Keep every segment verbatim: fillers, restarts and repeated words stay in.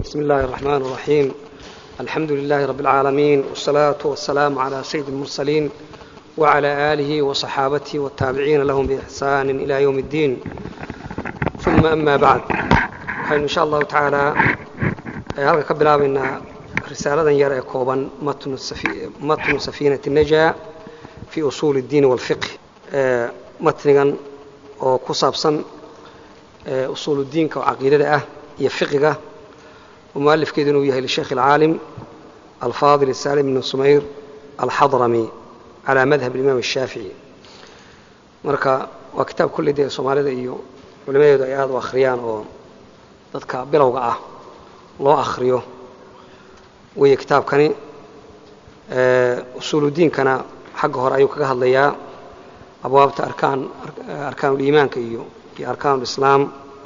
بسم الله الرحمن الرحيم. الحمد لله رب العالمين، والصلاة والسلام على سيد المرسلين وعلى آله وصحابته والتابعين لهم بإحسان إلى يوم الدين. ثم أما بعد، إن شاء الله تعالى هلka ka bilaabaynaa risaaladan yar ee kooban matnu safiinat النajaa في أصول الدين والفقه. matnigan oo ku saabsan أصول الدينka oo caqiidada ah iyo fiqiga ومؤلفkeedu inuu yahay للشيخ العالم الفاضل السالم بن سمير الحضرمي على مذهب الإمام الشافعي. marka waa kitaab kulli de Soomaalida iyo culimadeedu ay aad u akhriyaan oo dadka bilowga ah loo akhriyo way kitaabkani ee usuuludiinkana xagga hore ayuu kaga hadlayaa abwaabta arkaan arkaanul iimaanka iyo iyo arkaanul islaam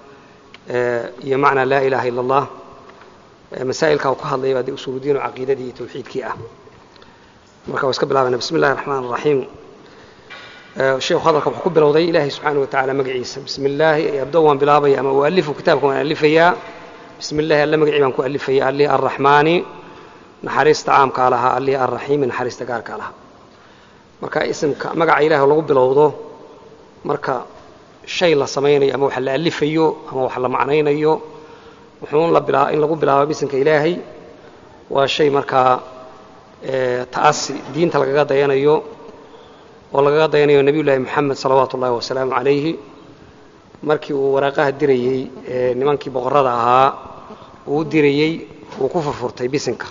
ee iyo macna la ilaaha illa allah masaa'ilka uu ka hadlayo waa usuuludiin oo caqiidadii iyo tawxiidkii ah. marka waa iska bilaabana bismillaahir rahmaanir rahiim. sheekhu hadalka wuxuu ku bilowday ilaahay subxaanahu wa ta'aala magaciisa bismillaahi yabda'u bilaabaya ama mu'allifu kitaabka waan alifayaa bismillaahi alla magacii baan ku alifayaa alli arrahmaani naxariista caamka laha alli arrahiim naxariista gaarka laha. marka ismka magaca ilaahay lagu bilowdo marka shay la sameeyay ama wax la alifayo ama wax la macnaynayo wuxuu la bilaa in lagu bilaabo bismka ilaahay waa shay marka ee taasi diinta laga dayanayo oo laga dayanayo nabiyullaahi maxamed salawaatu ullaahi wasalaamu calayhi markii uu waraaqaha dirayay ee nimankii boqorada ahaa uu dirayay uu ku furfurtay bisinka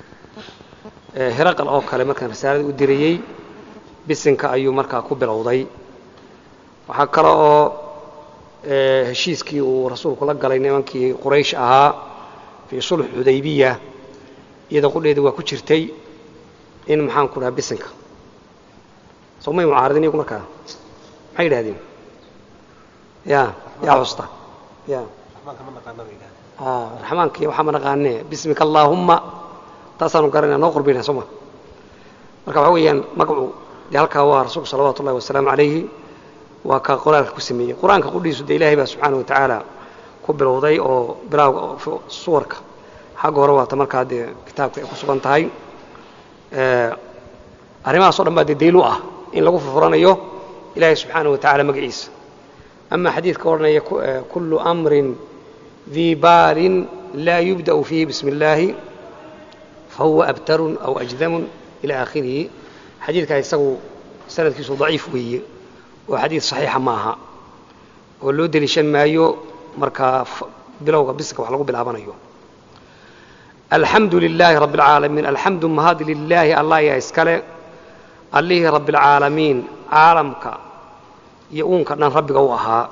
ee hiraqal oo kale markan risaalada u dirayay bisinka ayuu markaa ku bilowday. waxa kale oo ee heshiiskii uu rasuulku la galay nimankii quraysh ahaa fi sulh hudaybiya iyada qudheedu waa ku jirtay in maxaan ku dhahay bisinka soomay mucaaradin iyagu markaa maxay yidhaahdeen ya ya usta ya ah raxmaankii waxa ma naqaanee bismika allahumma taasanu garanaa noo qurbina soma. marka waxa weeyaan magacu halka waa rasuulku salawaatu ullaahi wasalaamu calayhi waa ka quraanka ku sameeyay quraanka qudhiisu de ilaahay baa subxaanahu wa ta'aala ku bilowday oo bilowga suurka xaq hore waa markaa de kitaabka ay ku sugan tahay ee arrimaha soo dhanba deeylu ah in lagu furanayo ilaahay subxaanahu wa ta'aala magaciisa. ama xadiidka ornaya kullu amrin dhi barin la yubda'u fihi bismillah fa huwa abtarun aw ajdamun ila akhirih. xadiidka isagu sanadkiisu dhaif weeye oo xadiid saxiix ma aha oo loo delishan maayo marka bilowga biska wax lagu bilaabanayo. alxamdulillaahi rabbil aalamiin alxamdu mahad lillaahi allah ya iskale allihi rabbil aalamiin caalamka iyo uunka dhan rabbiga u ahaa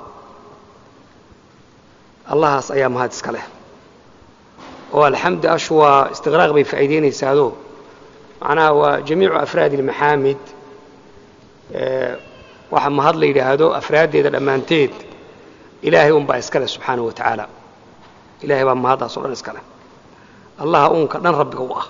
allahaas ayaa mahad iska leh oo alxamdu ashwa istiqraaq bay faa'iideynaysaado macnaha waa jamiicu afraad almahaamid ee waxa mahad la yiraahdo afraadeeda dhamaanteed ilaahay uun baa iska leh subxaanahu wa ta'aala. ilaahay baa mahadaas oo dhan iska leh allah uunka dhan rabbiga u ah.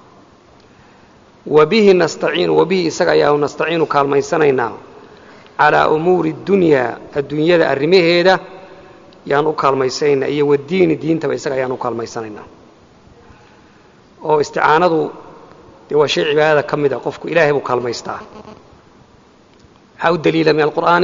وبه نستعين وبه إسقى يا ونستعين كالميسانينا على أمور الدنيا الدنيا الرميه هذا يانو كالميسانينا إيه والدين الدين تبع إسقى يانو كالميسانينا أو استعانته هو شيء عبادة كم ده قفك إلهي بكالميستا. هاو الدليل من القرآن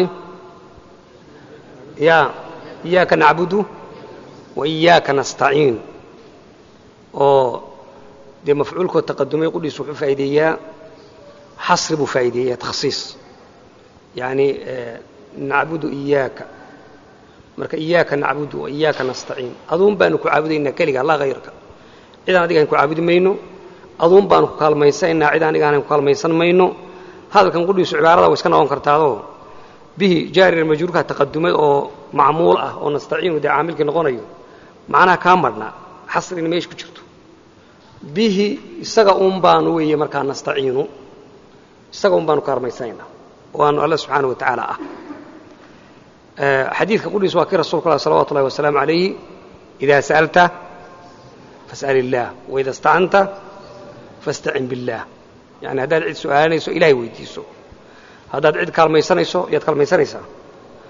يا إياك نعبد وإياك نستعين أو دي مفعولك التقدمي يقول لي صحف فائدية حصر بفائدية تخصيص يعني آه نعبد إياك مرك إياك نعبد وإياك نستعين أظن بأنك عابدين كلك الله غيرك إذا أديك أنك عابد مينو أظن بأنك قال ما يسين إذا أديك أنك قال ما يسن مينو هذا كان يقول لي سعبارة وإسكنا أنكرت هذا به جاري المجرور كتقدمي أو معمول أو نستعين ودي عامل كنغنيو معناها كامرنا حصر إن ما يشكو به isaga uun baan weeye marka nastaciinu isaga uun baan karmaysanayna waanu Allah subhanahu wa ta'ala ah ee xadiidka qudis waa kii rasuulka sallallahu alayhi wa sallam alayhi idha sa'alta fas'alillah wa idha ista'anta fasta'in billah yani hadaad cid su'aalanayso ilaahay weydiiso hadaad cid karmaysanayso yaad karmaysanaysaa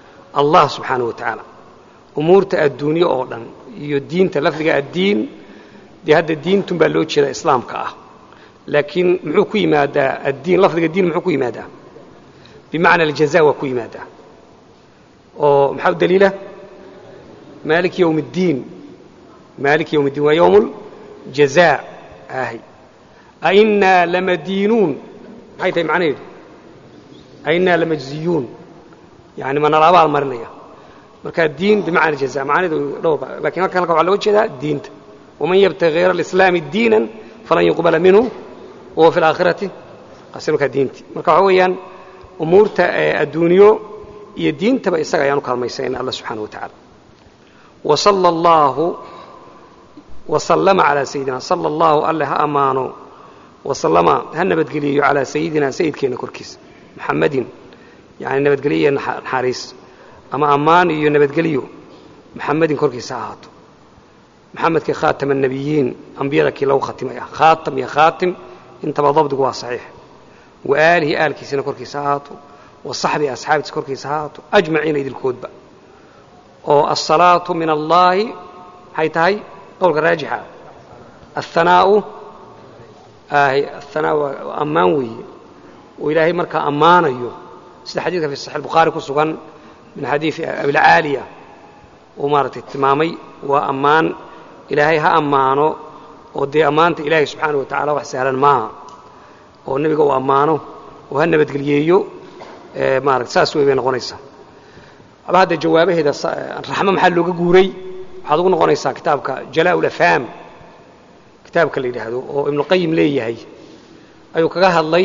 Allah subhanahu wa ta'ala umuurta adduunyo oo dhan iyo diinta lafdiga ad-diin dee hadda diintun baa loo jeeda islaamka ah laakiin muxuu ku yimaadaa addiin lafdiga diin muxuu ku yimaadaa bimacna aljazaa waa ku yimaadaa oo maxaa u daliila maalik yowm اddiin maalik yowm اddiin waa yowm اljazaa ahi ainaa lamadiinuun maxay tahay macnaheedu ainaa lamajziyuun yani ma nala abaal marinaya marka diin bimacna aljaza macnaheedu dhowr lakin halkan halka waxaa looga jeedaa diinta waman yabtagi hayra alislaami diinan falan yuqbala minhu wahuwa fi alaakhirati qasir markaa diintii marka waxaa weeyaan umuurta adduunyo iyo diintaba isaga ayaan u kaalmaysayna allah subxaanaه wa tacaala wasala allahu wasallama calaa sayidina sala allahu alle ha ammaano wasallama ha nabadgeliyo calaa sayidina sayidkeenna korkiisa maxamedin yani nabadgelyo iyo naxariis ama ammaan iyo nabadgelyo maxamedin korkiisa ha ahaato maxamedkii khaatama الnabiyiin ambiyada kii lagu khatimay ah khaatam iyo khaatim intaba dabdigu waa saxiix wa aalihi aalkiisina korkiisa ha ahaato wa saxbii asxaabtiisa korkiisa ha ahaato ajmaciina idilkoodba oo asalaatu min allaahi maxay tahay qowlka raajixa aلhanaau ahanaa waa ammaan weeye oo ilaahay markaa ammaanayo sida xadiidka fi saxiix الbukhaari ku sugan min xadiidi abilcaaliya uu maaragtay tilmaamay waa ammaan ilaahay ha ammaano oo dee ammaanta ilaahay subxaanaه wa tacala wax sahlan maaha oo nebiga uu ammaano oo ha nabadgelyeeyo maarata saas wey bay noqonaysaa aba hadda jawaabaheeda raxmo maxaa looga guuray waxaad ugu noqonaysaa kitaabka jalaa ulafhaam kitaabka la yidhaahdo oo ibnuqayim leeyahay ayuu kaga hadlay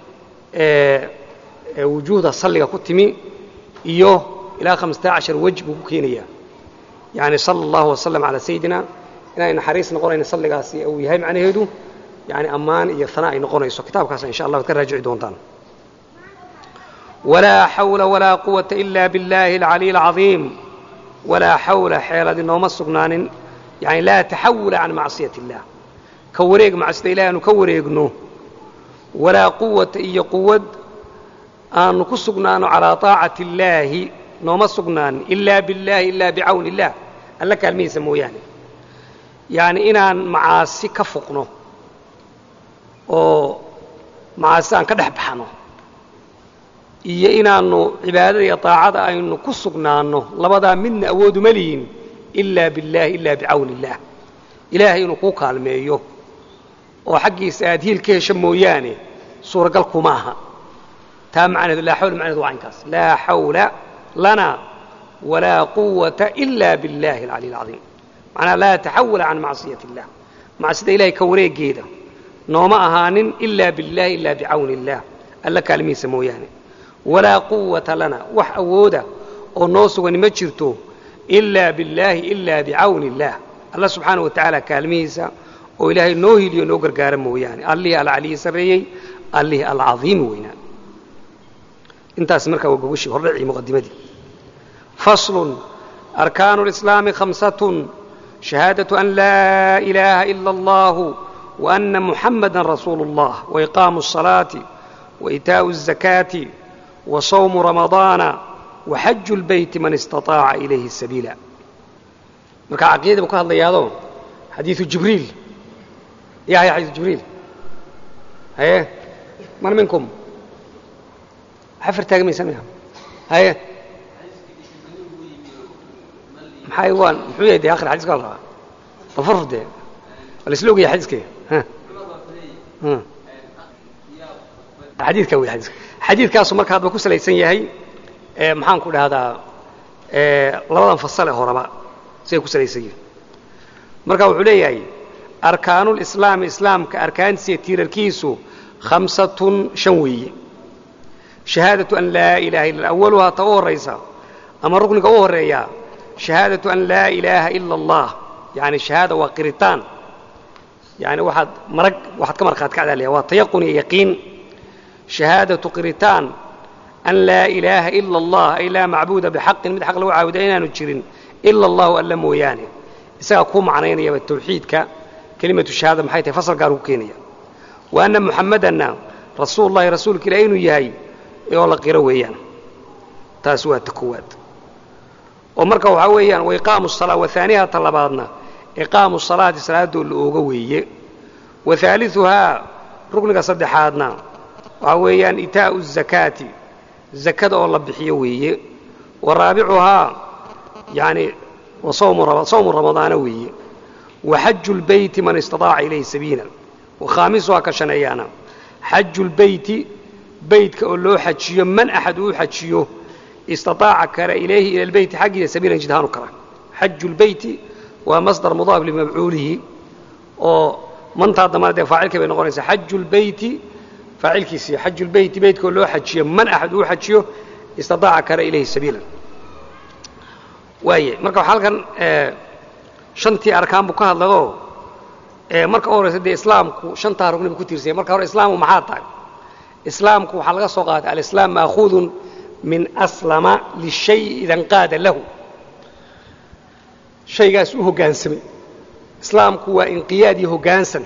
wujuuhda salliga ku timi iyo ilaa hamsata cashar wej buu ku keenayaa yani sala allahu wasalam calaa sayidina inay naxariis noqonayna salligaasi uu yahay macnaheedu yani ammaan iyo hanaa ay noqonayso kitaabkaas insha allah waad ka raajici doontaan walaa xawla walaa quwata ila biاllahi alcaliy alcaظiim walaa xawla xeelad inooma sugnaanin yani laa taxawula can macsiyati اllah ka wareeg macsida ilahi aanu ka wareegno walaa quwata iyo quwad aanu ku sugnaano calaa طaacati اllaahi nooma sugnaanin ila biاllahi ila bicawni اllah alla kaalmihiisa mooyaane yani inaan macaasi ka foqno oo macaasi aan ka dhex baxno iyo inaanu cibaadada iyo طaacada aynu ku sugnaanno labadaa midna awooduma lihin ila biاllahi ila bicawni اllah ilaahay inuu kuu kaalmeeyo oo xaggiisa aad hiil ka hesho mooyaane suuragal kuma aha taa macnaheedu laa xawla macnaheedu waa caynkaas laa xawla lana walaa quwata ila biاllahi alcaliy alcaظiim macnaha laa taxawula can macsiyati اllah macsida ilahay ka wareegeeda nooma ahaanin ila biاllahi ila bicawni اllah alla kaalmihiisa mooyaane walaa quwata lana wax awooda oo noo sugani ma jirto ila biاllahi ila bicawni اllah alla subxaanaه wa tacaala kaalmihiisa oo ilaahay noo hiliyo noo gargaara mooyaane allihii alcaliyi sarreeyey allihii alcaظiimi weynaa intaas markaa waa gogoshii hordhacii muqadimadii faslun arkaanu اlislaami khamsatun shahaadaةu an laa ilaaha ila اllahu وأna muxamada rasuulu اllah وإiqaamu الصalaati وإitaaءu الزakaati وصawmu ramadaana وxaju اlbeyti man istaطaaca ilayhi sabiila marka caqiidada buu ka hadlayaado xadiiثu jibriil ya haya xadiiثu jibriil haye man minkum xafar taagmaysa miha haye maxay waan muxuu yahay de akhri xadiiska la rabaa bafur de wala isla ogaya xadiiskee xadiidka wey xadiiska xadiidkaasu marka hadba ku salaysan yahay maxaan ku dhahdaa labadan fasal ee horeba siday ku salaysan yihin marka wuxuu leeyahay arkaanulislaami islaamka arkaantiisa iyo tiirarkiisu khamsatun shan weeye shahaadatu an laa ilaha illa awaluhaa ta u horraysa ama rukniga u horreeyaa shahaadatu an laa ilaaha ila allah yani shahaada waa qiritaan yani waxaad marag waxaad ka markhaati kacdaa leeyahay waa tayaqun iyo yaqiin shahaadatu qiritaan an laa ilaaha ila allah ay laa macbuuda bixaqin mid xaq lagu caabuda inaanu jirin ila allahu alla mooyaane isagaa kuu macnaynayaba tawxiidka kelimatu shahaada maxay tahay fasal gaar ugu keenaya wa anna muxammadanna rasuul llahi rasuulka ilaah inuu yahay oo la qiro weeyaan taas waa ta koowaad oo marka waxaa weeyaan waiqaamu الsalaa wa haaniha ta labaadna إقام الصلاة صلاة الأوغوية وثالثها ركن صدحاتنا وهويان إيتاء الزكاة زكاة الله بحيوية ورابعها يعني وصوم صوم رمضان ويه وحج البيت من استطاع إليه سبيلا وخامسها كشنيانا حج البيت بيت كأولو حجيه من أحد حجيه استطاع كر إليه إلى البيت حقه سبيلا جدهان كره حج البيت ومصدر مضاف لمفعوله ومن تعظم فاعلك بين قرنس حج البيت فاعل كيسي حج البيت بيت كأولو حجيه من أحد حجيه استطاع كر إليه سبيلا waaye marka halkan ee shantii arkaan buu ka hadlayo ee marka hore sidii islaamku shanta rukni ku tiirsay marka hore islaamku maxaa tahay islaamku waxa laga soo qaaday al-islaam maakhudun min aslama li shay idan qaada lahu shaygaas uu hoggaansamay islaamku waa inqiyaadi hoggaansan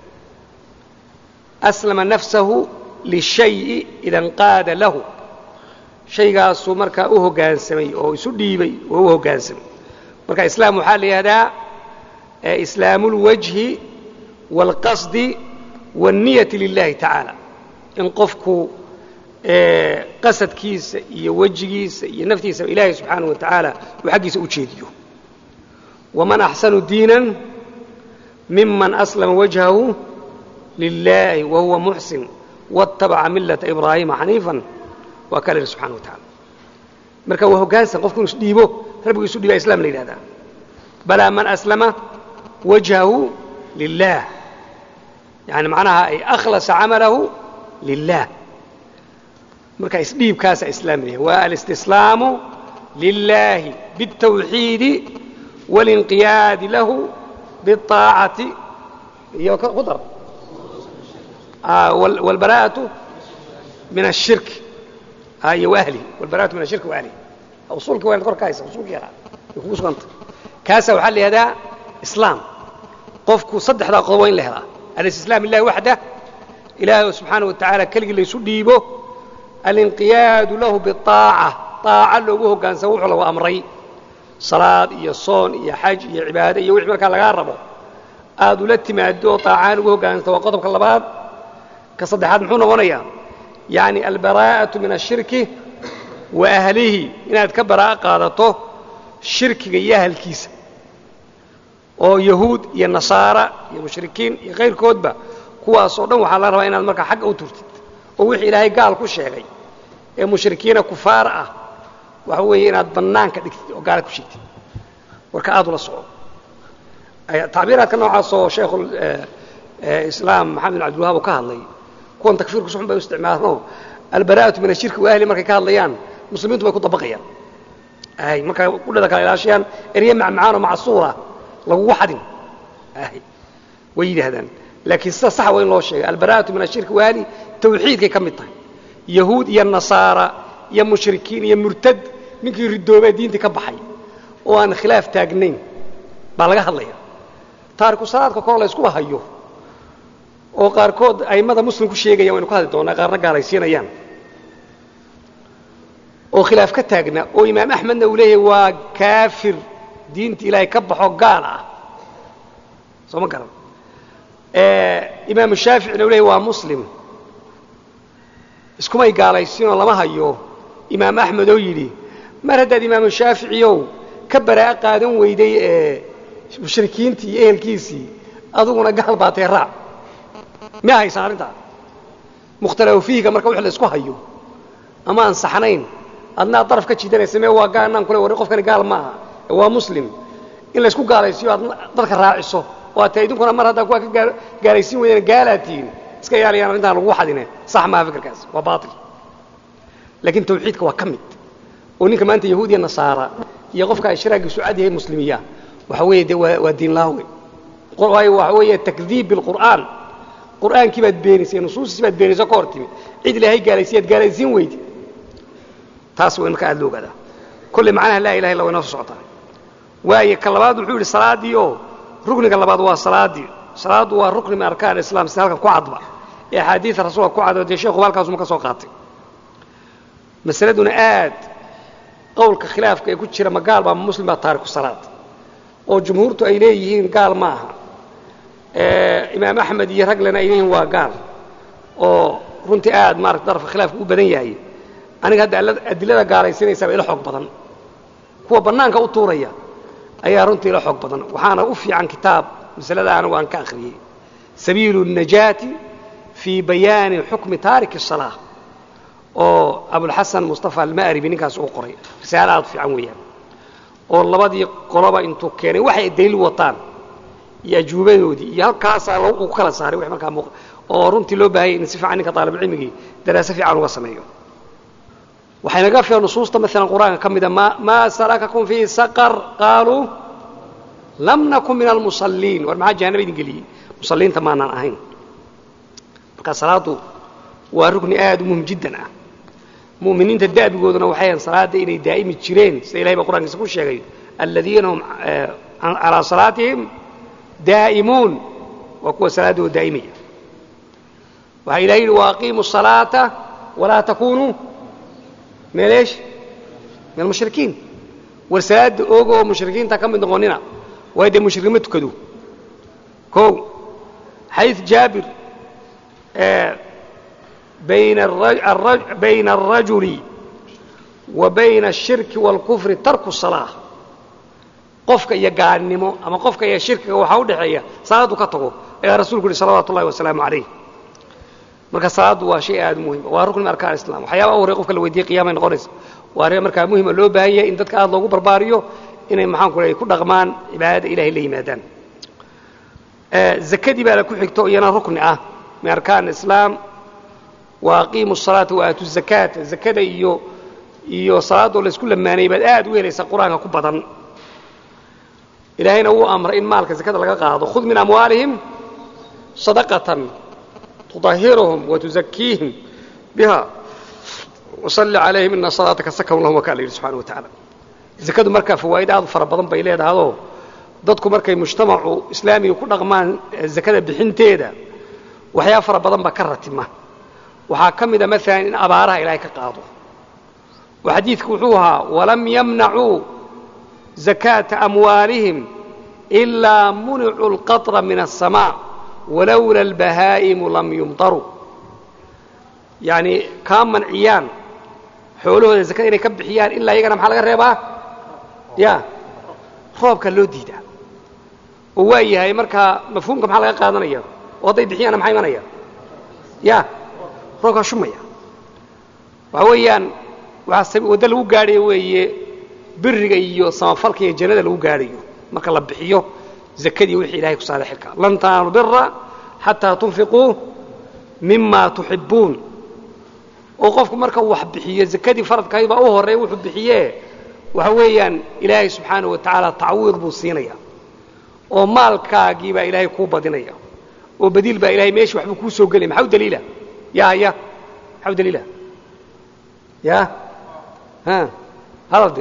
aslama nafsuhu li shay idan qaada lahu shaygaasu marka uu hoggaansamay oo isu dhiibay oo uu hoggaansamay marka islaam waxa la yiraahdaa islaamul wajhi wal qasdi wan niyyati lillahi ta'ala in qofku ee qasadkiisa iyo wajigiisa iyo naftiisa ilaahay subhanahu wa ta'ala uu xaqiisa u jeediyo waman ahsanu diinan mimman aslama wajhahu lillahi wa huwa muhsin wattaba'a millata ibrahima hanifan وكاله سبحانه وتعالى marka waa hoggaansan qofku inuu dhiibo rabbigu isu dhiibay islaam la yiraahdaa bala man aslama wajhahu lillah yani macnaha ay akhlasa amalahu lillah marka isdhiibkaas islaamniga waa al-istislaamu lillah bit-tawhid wal-inqiyad lahu bit-ta'ati iyo qadar wal-bara'atu min ash-shirk هاي وأهلي والبراءة من الشرك وأهلي أوصلك وين تقول كايسة أوصلك يا يكون وصلت كاسة وحل هذا إسلام قفك صدق هذا قوين له الاستسلام لله وحده إله سبحانه وتعالى كل اللي يسديبه الانقياد له بالطاعة طاعة له كان سووح له أمري صلاة يا صون يا حج يا عبادة يا وحمر كان لقاربه أدولت ما أدو طاعة له كان توقضه كاللباب كصدق هذا محونا ونيا يعني البراءة من الشرك وأهله إنها تكبر قادته شرك يا أهل كيس أو يهود يا نصارى يا مشركين يا غير كودبة كوا صورنا وحلا رأينا المركة حق أو ترتد ووحي إلهي قال كل شيء يا مشركين كفار وهو هنا ضنان كذا وقال كل شيء وركادوا للصعود تعبيرات كانوا عصوا شيخ الإسلام محمد بن عبد الوهاب وكهلي كون تكفير كسحن باستعماله البراءة من الشرك وأهل مركا كهليان مسلمين تبقوا طبقيا أي مركا كل ذلك الأشياء إريا مع معانا مع الصورة لو واحد أي ويجي هذا لكن صح وين الله شيء البراءة من الشرك وأهل توحيد كي كم يهود يا النصارى يا مشركين يا مرتد منك يردوا بدين تكبحي وأنا خلاف تاجنين بالغ الله تارك الصلاة كقول يسكوا هيو oo qaarkood ay mada muslimku sheegayaan inuu ka hadli doona qaarna gaalaysiinayaan oo khilaaf ka taagna oo imaam ahmedna uu leeyahay waa kaafir diinta ilaahay ka baxo gaal ah soo ma garan ee imaam shaafici uu leeyahay waa muslim isku may gaalaysiin lama hayo imaam ahmed oo yiri mar hadda imaam shaafici oo ka baraa qaadan weyday ee mushrikiintii ehelkiisii aduguna gaal baatay raac ما هي صارتها مختلف فيه كما كان وحده اسكو هيو اما ان صحنين adna daraf ka jiidanay samee waa gaanaan kule war qofkan gaal ma aha waa muslim in la isku gaalaysiyo dadka raaciso waa taydinkuna mar hada ku ka gaalaysiin weeyaan gaalaatiin iska yaaliyaan inta lagu xadine sax ma fikirkaas waa baatil laakiin tawxiidka waa kamid oo ninka maanta yahuudiya nasaara iyo qofka shiraaga suucad yahay muslimiya waxa weeye waa diin laawe qur'aan waxa weeye takdiib bil qur'aan qur'aan kibaad beenisay nusuus kibaad beenisay koortimi cid ilaahay gaalaysiiyad gaalaysiin weyd taas way marka aad loogaada kulli macnaha la ilaaha illa huwa nafsu socota waaye kalabaad wuxuu yiri salaadii oo rukniga labaad waa salaadii salaadu waa rukni min arkaan islaam halka ku cadba ee xadiis rasuulka ku cadoo sheekhu halkaas uma ka soo qaatay masaladuna aad qowlka khilaafka ay ku jira magaal ba muslim ba taariku salaad oo jumhuurtu ay leeyihiin gaal ma aha imaam axmed iyo raglena ay leeyihiin waa gaal oo runtii aad maaragta darafka khilaafku u badan yahay aniga hadda adilada gaalaysiinaysaa ila xoog badan kuwa bannaanka u tuuraya ayaa runtii ila xoog badan waxaana u fiican kitaab masalada anigu aan ka akhriyey sabiilu najaati fii bayaani xukmi taariki الsalaa oo abulxasan mustafa alma'ribi ninkaas uu qoray risaalo aad fiican weeyaan oo labadii qoloba intuu keenay waxay daliil wataan iyo ajuubadoodii iyo halkaasaa lagu kala saaray wax markaa muuqda oo runtii loo baahayay in si fiican ninka taalibulcilmigii daraaso fiican uga sameeyo waxay naga fiican nusuusta maalan quraanka ka mida maa salakakum fii saqar qaaluu lam nakun min almusalliin war maxaa jahannaba idin geliyey musalliinta maanaan ahayn marka salaadu waa rukni aad u muhim jiddan ah mu'miniinta daabigooduna waxay ahayn salaada inay daa'imi jireen sida ilaahay baa quraankiisa ku sheegay alladhiina hum calaa salaatihim daa'imuun waa kuwa salaadooda daa'imaya waxaa ilaahay yidhi waaqiimu salaata walaa takuunuu meel eesh min almushrikiin war salaada ooga oo mushrikiinta ka mid noqonina waa dee mushrikiin ma tukado kow xayث jaabir بين بين الرجل وبين الشرك والكفر ترك الصلاة قفك يا غانمو اما قفك يا شرك waxa u dhaxeeya salaadu ka tago ee rasuulku sallallahu alayhi wasallam alayhi marka salaadu waa shay aad muhiim waa rukun arkaan islaam waxyaabo hore qofka la weydiiyay qiyaamay noqonaysa waa reer marka muhiim loo baahan yahay in dadka aad loogu barbaariyo inay maxaan ku leeyahay ku dhaqmaan ibaadada ilaahay la yimaadaan ee zakadi baa ku xigto iyana rukni ah min arkaan islaam واقيموا الصلاة وآتوا الزكاة الزكاة iyo iyo salaado la isku lamaanay baad aad u helaysa quraanka ku badan ilaahayna uu amray in maalka zakada laga qaado khud min amwaalihim sadaqatan tudahiruhum wa tuzakkihim biha wa salli alayhim inna salataka sakawun lahum wa kana subhanahu wa ta'ala zakadu marka fawaa'id aad fara badan bay leedahay dadku markay mujtamacu islaamiga ku dhaqmaan zakada bixinteeda waxyaabo fara badan ba ka ratima waxaa ka mid ah maalan in abaaraha ilaahay ka qaado وحديثك وحوها ولم يمنعوا زكاة أموالهم إلا منعوا القطر من السماء ولولا البهائم لم يمطروا يعني كان منعيان حوله الزكاة إنه يكب حيان إلا يقنا محل غريبا يا خواب كان له ديدا وواي هاي مركا مفهوم كم حلقة قادنية وضي بحيانا محيمانية يا روكا شمية وهويان وده lagu gaariyo weeye biriga iyo samafalka iyo jannada lagu gaariyo marka la bixiyo zakadii wixii ilaahay ku saaray xilka lan taanu birra hatta tunfiqu mimma tuhibbun oo qofku marka wax bixiyo zakadii faradkayba u horeey wuxuu bixiye waxa weeyaan ilaahay subhanahu wa ta'ala ta'awid buu siinaya oo maalkaagii baa ilaahay ku badinaya oo badil baa ilaahay meesh waxba ku soo galay maxaa daliila yaa yaa maxaa daliila yaa ها هذا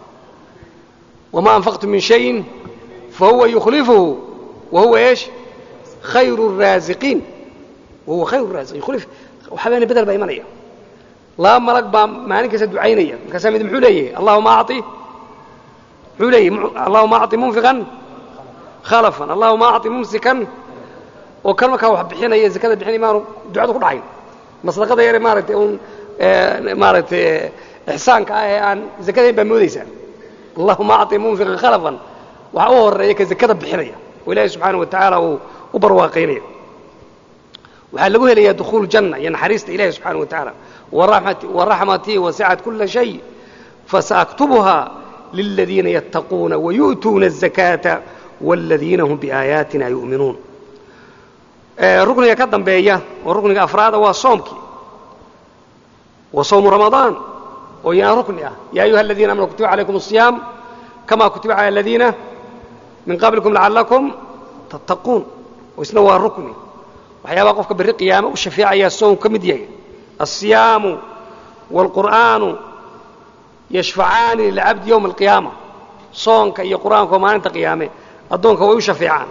وما أنفقت من شيء فهو يخلفه وهو إيش خير الرازقين وهو خير الرازقين يخلف وحباني بدل بأيمانية لا ملك ما نكسد دعينية كسامد محوليه اللهم أعطي حوليه اللهم أعطي منفقا خلفا اللهم أعطي ممسكا وكلمك هو بحين هي زكاة بحين ما دعاته كل عين مصدقة يا مارت مارت إحسانك عن زكاة بموديسا اللهم أعطي منفقا خلفا وحاول رأيك زكاة بحرية وإلهي سبحانه وتعالى وبرواقينية وحلقوها لي دخول الجنة ينحرست إلهي سبحانه وتعالى ورحمتي, ورحمتي وسعت كل شيء فسأكتبها للذين يتقون ويؤتون الزكاة والذين هم بآياتنا يؤمنون آه ركن يكدم بيا وركن أفراد وصومك وصوم رمضان ويا ركن يا أيها الذين آمنوا كتب عليكم الصيام كما كتب على الذين من قبلكم لعلكم تتقون ويسنوا الركن وحيا وقفك بالقيامة والشفيعة يا الصوم كمدية الصيام والقرآن يشفعان للعبد يوم القيامة صونك يا قرآنك وما أنت قيامة أدونك ويشفعان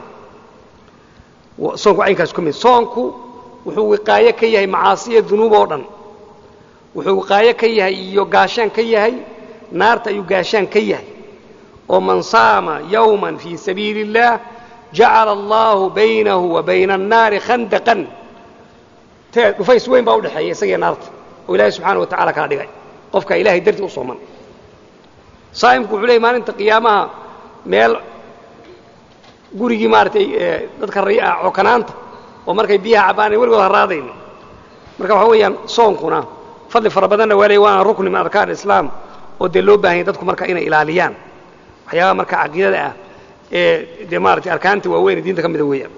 صونك عينك اسكمي صونك وحو وقاية كيه معاصي الذنوب أولا wuxuu qaayo ka yahay iyo gaashan ka yahay naarta ayuu gaashan ka yahay ومن صام يوما في سبيل الله جعل الله بينه وبين النار خندقا وفيس وين باو دحيه اسغي نارت وإلهي سبحانه وتعالى كلا دغاي qofka ilaahay dartii u sooman saayimku wuxuu leeyahay maalinta qiyaamaha meel gurigi maartay dadka riyaa oo kanaanta oo markay biyaha cabaan ay waligood haraadeen marka waxa weeyaan soonkuna fadli farabadan waa leeyahay waa rukni min arkaan islaam oo de loo baahan dadku marka inay ilaaliyaan waxyaaba marka aqoonta ah ee de maartay arkaanta waaweyn diinta kamid weeyaan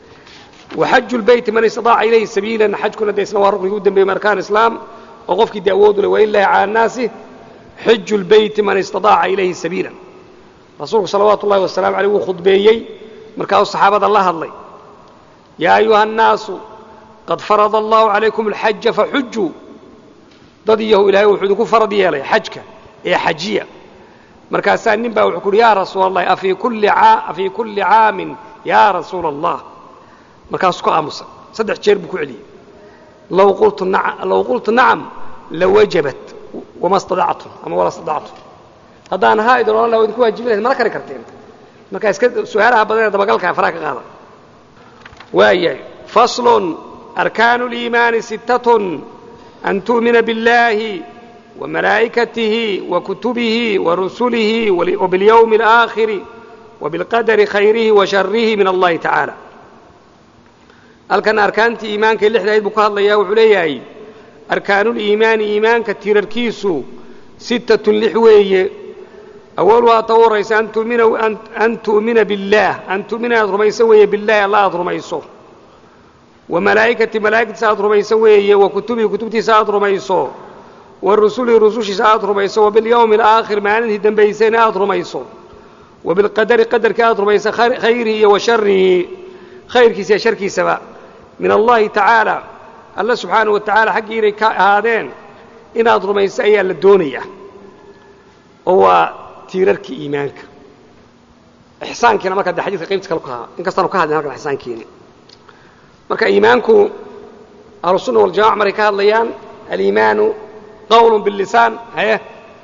وحج البيت من استطاع إليه سبيلا حج كنا ديسنا ورقم يقدم بمركان الإسلام وقف كي داود وإلا على الناس حج البيت من استطاع إليه سبيلا رسول صلوات الله والسلام عليه وخطبيي مركان الصحابة الله الله يا أيها الناس قد فرض الله عليكم الحج فحجوا ضديه إلهي وحدكم فرضي إليه حجك يا حجية مركان سان نبا وحكول يا رسول الله أفي كل عام أفي كل عام يا رسول الله markaas ku aamusa saddex jeer buu ku celiyay law qultu na'am law qultu na'am lawajabat wama istada'tu ama wala istada'tu hadaan hayd roon law idinku waajibeen ma kari karteen marka iska su'aalaha badan dabagalka faraqa qaada waayay faslun arkaanul iimaan sittatun an tu'mina billahi wa malaa'ikatihi wa kutubihi wa rusulihi wa bil yawmil aakhir wa bil qadari khayrihi wa sharrihi min Allah ta'ala halkan arkaantii iimaanka lixdayd buu ka hadlayaa wuxuu leeyahay arkaanul iimaan iimaanka tirarkiisu sittatun lix weeye awwaluha tawraysa an tu'mina an tu'mina billah an tu'mina rumaysa weeye billahi allah rumayso wa malaa'ikati malaa'ikati saad rumaysa weeye wa kutubi kutubti saad rumayso wa rusuli rusushi saad rumayso wa bil yawmil aakhir maalintii dambaysayna aad rumayso wa bil qadari qadarka aad rumayso khayrihi wa sharrihi khayrkiisa iyo sharkiisaba من الله تعالى الله سبحانه وتعالى حقيري هذين إن أضرم يسأي الدنيا هو تيرك إيمانك إحسان كنا ما كان حديث قيمتك لقها إن كسروا كهذا هذا الإحسان كيني مرك إيمانكم الرسول والجماعة مريكا الليان الإيمان قول باللسان هي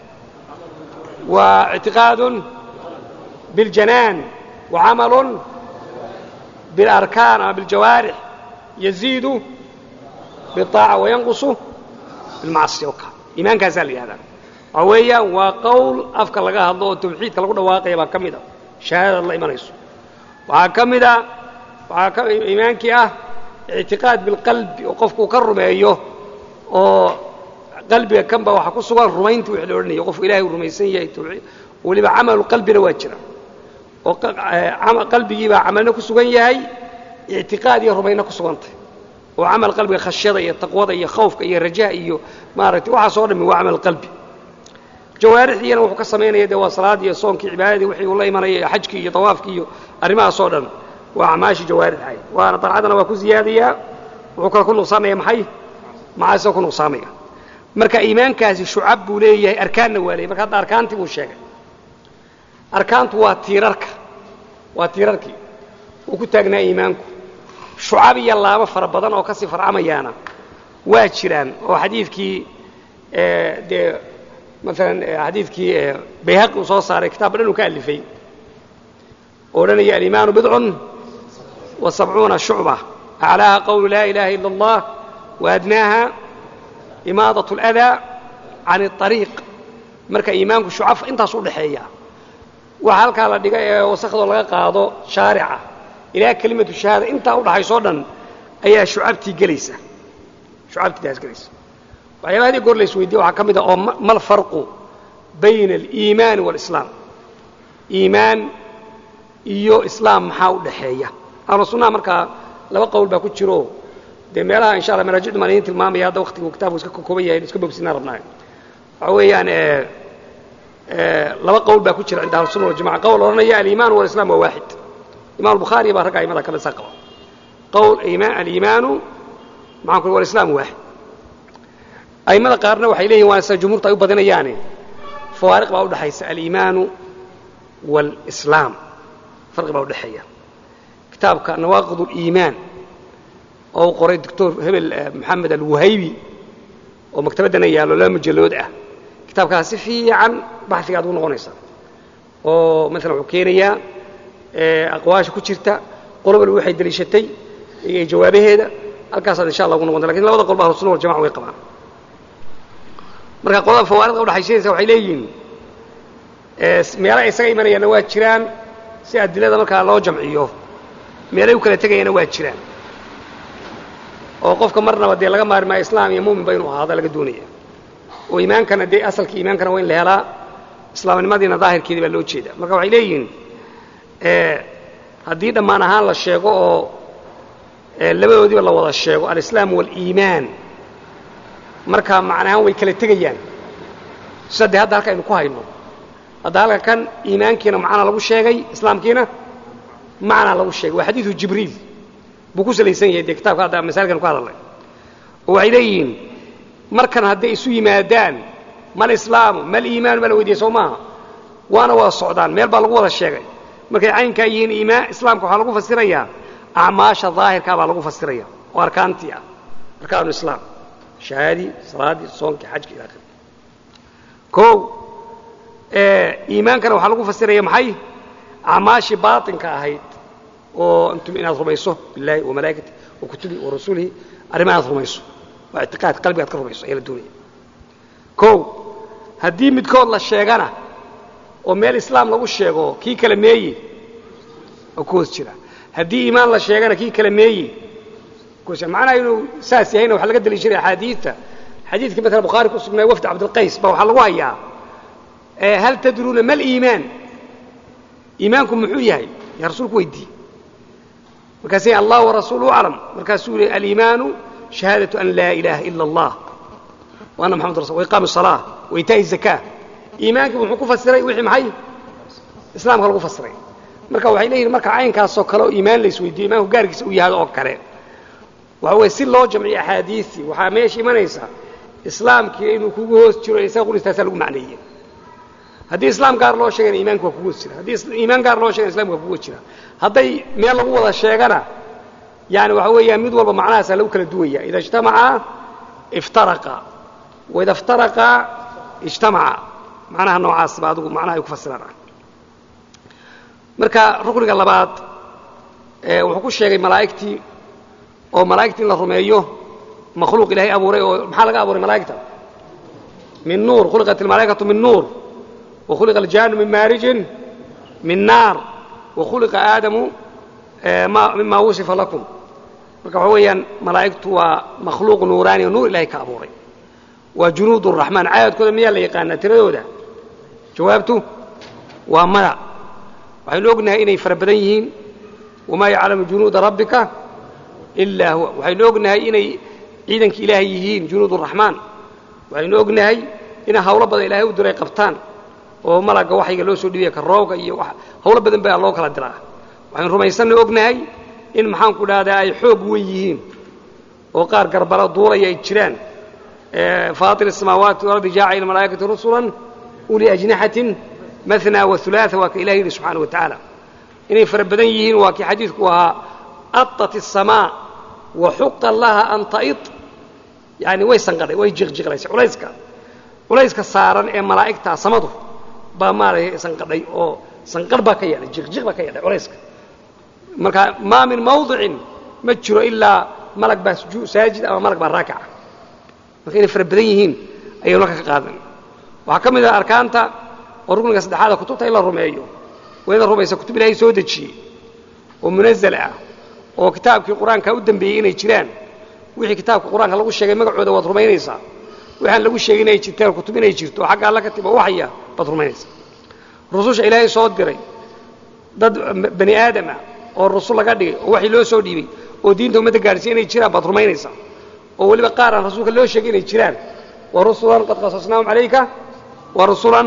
واعتقاد بالجنان وعمل بالأركان بالجوارح يزيد بالطاعة وينقص بالمعصية وكا إيمان كذلك هذا وهي وقول أفكار لقاها الله التوحيد كالقول واقعي باكمدا شهادة الله إيمان يسوع وكمدا إيمان كياه اعتقاد بالقلب وقفك كرم أيوه قلبي كم بوحكو صغار رمينت وحلورني يقف إلهي ورميسين واللي بعمل القلب نواجرة قلبي يبقى عملنا كسوغان يهي اعتقادي رمينا كسوغانته وعمل قلبي خشية يا تقوى يا خوف يا رجاء يا مارتي waxa soo dhimi waa amal qalbi jawaarixdiina wuxuu ka sameeyay dawaa salaad iyo soonki cibaadadii wixii uu la imanayay xajki iyo tawaafki iyo arimaha soo dhan waa amaashi jawaarixay waana tarcadana waa ku ziyaadiya wuxuu kala ku nuqsaamay maxay macaasoo ku nuqsaamay marka iimaankaasi shucab buu leeyahay arkaanna waa leeyahay marka arkaantii uu sheegay arkaantu waa tiirarka waa tiirarkii uu ku taagnaa iimaanku shucab iyo laaba fara badan oo ka sii farcamayana waa jiraan oo xadiidkii ee de مثلا xadiidkii bayhaqi soo saaray kitaab dhan uu ka alifay oo dhan iyo iimaan bid'un wa sab'una shu'bah a'laha qawlu la ilaha illa allah wa adnaha imadatu al-adha 'an at-tariq marka iimaanku shucab intaas u dhaxeeya waxa halka la dhigay ee wasaqdo laga qaado shaarica ila kalimatu shahada inta u dhaxayso dhan ayaa shucabti galaysa shucabti daas galaysa waxyaalaha hadii goor la isweydiyo waxa kamid ah oo mal farqu bayna al-iimaan wal islam iimaan iyo islaam maxaa u dhaxeeya rasuulna marka laba qowl baa ku jiro de meelaha insha Allah maraajid maalin tilmaamaya hada waqtiga kitaabku iska kooban yahay iska boobsina rabnaa waxa weeyaan ee ee laba qowl baa ku jira inda rasuulna wal jamaa qowl oranaya al-iimaan wal islam waa waahid imaam bukhari baa ragay mada kala saqaba qowl iimaan al-iimaan ma'a wal islam waahid أي ماذا قارنا وحيليه وأنا جمهور طيب بدنا يعني فوارق بعود حيث الإيمان والإسلام فرق بعود حيا كتاب نواقض الإيمان أو قرأ الدكتور هبل محمد الوهيبي ومكتبتنا يا لا مجلود كتاب كاسفي عن بحث قاعدون غنيسة oo mesela wuxuu keenayaa aqwaasha ku jirta qolobal waxay daliishatay iyo jawaabaheeda halkaas insha Allah ugu noqon laakiin labada qolba ahlu sunna wal jamaa way qabaan marka qolada fawaariq u dhaxaysiinaysa waxay leeyihiin ee meelaha isaga imanayana waa jiraan si adilada marka loo jamciyo meelaha kala tagayana waa jiraan oo qofka marna wada laga maarmaa islaam iyo muumin baynu ahaada laga doonaya oo iimaankana de asalka iimaankana waa in la helaa islaamnimadina daahirkeedii baa loo jeeda marka waxay leeyihiin ee haddii dhammaan ahaan la sheego oo labadoodiiba la wada sheego al-islaam wal iimaan marka macnahan way kala tagayaan saddex hadda halka aynu ku hayno hadda halka kan iimaankiina macna lagu sheegay islaamkiina macna lagu sheegay waa xadiisu jibriil buu ku salaysan yahay kitaabka hadda masaalkan ku hadalay oo waxay leeyihiin markan hadday isu yimaadaan mal islaam mal iimaan mal wadiyo Soomaa waana waa socdaan meel baa lagu wada sheegay markay caynka yihiin iimaan islaamka waxa lagu fasirayaa acmaasha daahirka baa lagu fasirayaa oo arkaantii ah arkaanu islaam shahaadi salaadi soonki xajki ila akhir ko ee iimaankana waxa lagu fasirayaa maxay acmaashi baatinka ahayd oo antum inaad rumayso billahi wa malaa'ikati wa kutubi wa rasulihi arimaad rumayso waa i'tiqaad qalbiga ka rumayso ay la doonayaan ko haddii midkood la sheegana oo meel islaam lagu sheego kii kala meeyay oo koos jira haddii iimaan la sheegana kii kala meeyay koos macnaheedu inuu saas yahayna waxa laga daliishanay xadiidta xadiidka mesela bukhari ku sugnay wafd abd al-qays ba waxa lagu hayaa ee hal tadruuna mal iimaan iimaanku muxuu yahay ya rasuulku weydii markaas Allah wa rasuuluhu alam markaas uu al-iimaanu shahadatu an la ilaha illa Allah wa anna muhammadar rasul wa iqaam as-salah wa itaa az-zakah iimaanku wuxuu ku fasiray wixii maxay islaamka lagu fasiray marka waxay leeyihiin marka caynkaas oo kale iimaan la isweydiiyay iimaanku gaarkiisa uu yahay oo kale waxa way si loo jamciyo ahadiisi waxa meesha imanaysa islaamkii inuu kugu hoos jiro isaga qoristaas lagu macneeyay haddii islaam gaar loo sheegay iimaanku waa kugu jira haddii iimaan gaar loo sheegay islaamku waa kugu jira hadday meel lagu wada sheegana yaani waxa weeyaan mid walba macnahaas lagu kala duwaya ida ijtamaca iftaraqa wa ida iftaraqa ijtamaca macnaha noocaas baa adigu macnaha ay ku fasiraan marka rukniga labaad ee wuxuu ku sheegay malaa'iktii oo malaa'iktii la rumeeyo makhluuq ilaahay abuuray oo maxaa laga abuuray malaa'ikta min nuur khuliqat al-malaa'ikatu min nuur wa khuliqa al-jannu min maarijin min naar wa khuliqa aadamu mimma wusifa lakum marka waxa weeyaan malaa'iktu waa makhluuq nuuraani oo nuur ilaahay ka abuuray wa junuudur rahmaan aayadkooda miyaa la yaqaanaa tiradooda jawaabtu waa mada waxaynu ognahay inay fara badan yihiin wama ya'lamu junuuda rabbika illa huwa waxaynu ognahay inay ciidanka ilaahay yihiin junuudur rahmaan waxaynu ognahay in hawlo badan ilaahay u diray qabtaan oo malaga waxayga loo soo dhibiyay ka roobka iyo hawlo badan baa loo kala diraa waxaan rumaysanay ognahay in maxaan ku dhaaday ay xoog weyn yihiin oo qaar garbala duulaya ay jiraan ee faatir as-samaawaati wal ardi jaa'il malaa'ikatu rusulan uli ajnihatin mathna wa thulatha wa ilaahi subhanahu wa ta'ala inay fara badan yihiin waa ki xadiisku ahaa attat as-samaa wa huqqa laha an ta'it yani way sanqaday way jiqjiqlaysa culayska culayska saaran ee malaa'ikta samadu ba maaray sanqaday oo sanqar ba ka yahay jiqjiq ba ka yahay culayska marka ma min mawdicin ma jiro illa malag baa saajid ama malag baa raakic marka inay fara badan yihiin ayuu la ka qaadan waxa kamid ah arkaanta oo rukniga saddexaad kutubta ila rumeeyo wayna rumaysa kutub ilaahay soo dajiyay oo munazzal ah oo kitaabkii quraanka u dambeeyay inay jiraan wixii kitaabka quraanka lagu sheegay magacooda waad rumaynaysaa waxaan lagu sheegay inay jirtaan kutub inay jirto xagga alla ka tiba waxaya baad rumaynaysaa rususha ilaahay soo diray dad bani aadam ah oo rasul laga dhigay oo wixii loo soo dhiibay oo diinta umada gaarsiin inay jiraan baad rumaynaysaa oo waliba qaar aan rasuulka loo sheegay inay jiraan wa rusulan qad qasasnaahum alayka wa rusulan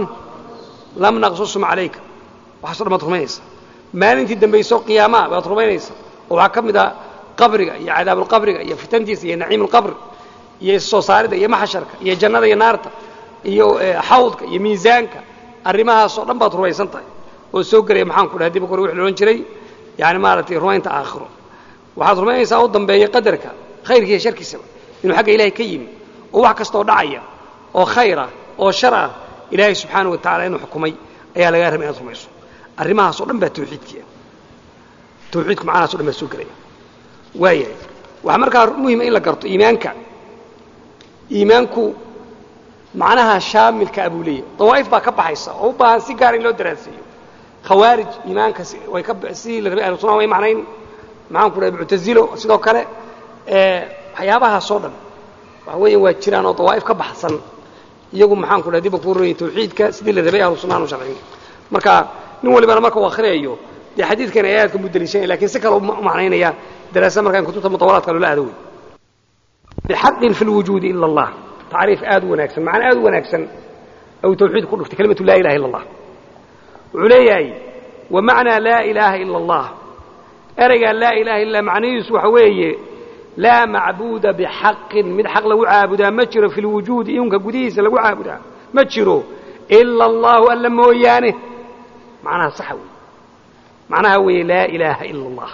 lam naqsusum alayka waxa soo rumaynaysaa maalintii dambayso qiyaamaha baad rumaynaysaa oo waxa kamid ah qabriga iyo cadaabul qabriga iyo fitantiisa iyo naciimul qabr iyo soo saarida iyo maxsharka iyo jannada iyo naarta iyo xawdka iyo miisaanka arimahaas oo dhan baad rumaysantahay oo soo galay maxaan ku dhahay dib kor wixii loo jiray yaani maalintii rumaynta aakhiro waxaad rumaynaysaa oo dambeeyay qadarka khayrka iyo sharkiisa inuu xagga ilaahay ka yimi oo wax kasto dhacaya oo khayra oo shar ah ilaahay subhanahu wa ta'ala inuu xukumay ayaa laga rabay inaad rumayso arrimahaas oo dhan baa tawxiidkiya tawxiidku macnahaas oo dhan baa soo gelaya waayahay waxa markaa muhiim in la garto iimaanka iimaanku macnaha shaamilka abuuliya dawaa'if baa ka baxaysa oo u baahan si gaar in loo daraaseeyo khawaarij iimaanka way ka si la rabay ahlu sunna way macnayn maxaan ku dhahay mu'tazilo sidoo kale ee waxyaabaha soo dhan waxa weeye waa jiraan oo dawaa'if ka baxsan iyagu maxaan ku dhahay dib ku rooyay tawxiidka sidii la rabay ahlu sunna u sharciin marka nin waliba marka uu akhriyo dee xadiidkan ayaadka mudalishay laakiin si kale u macnaynaya daraasa markaan kutubta mutawalaadka loo aado بحق في الوجود إلا الله تعريف آد وناكسن معنى آد وناكسن أو توحيد كله في كلمة لا إله إلا الله علياي ومعنى لا إله إلا الله أرجع لا إله إلا معنى يسوع ويه لا معبود بحق من حق لو عابدا مجر في الوجود يونك قديس لو عابدا مجره إلا الله ألا مويانه معناها صحوي معناها هو لا إله إلا الله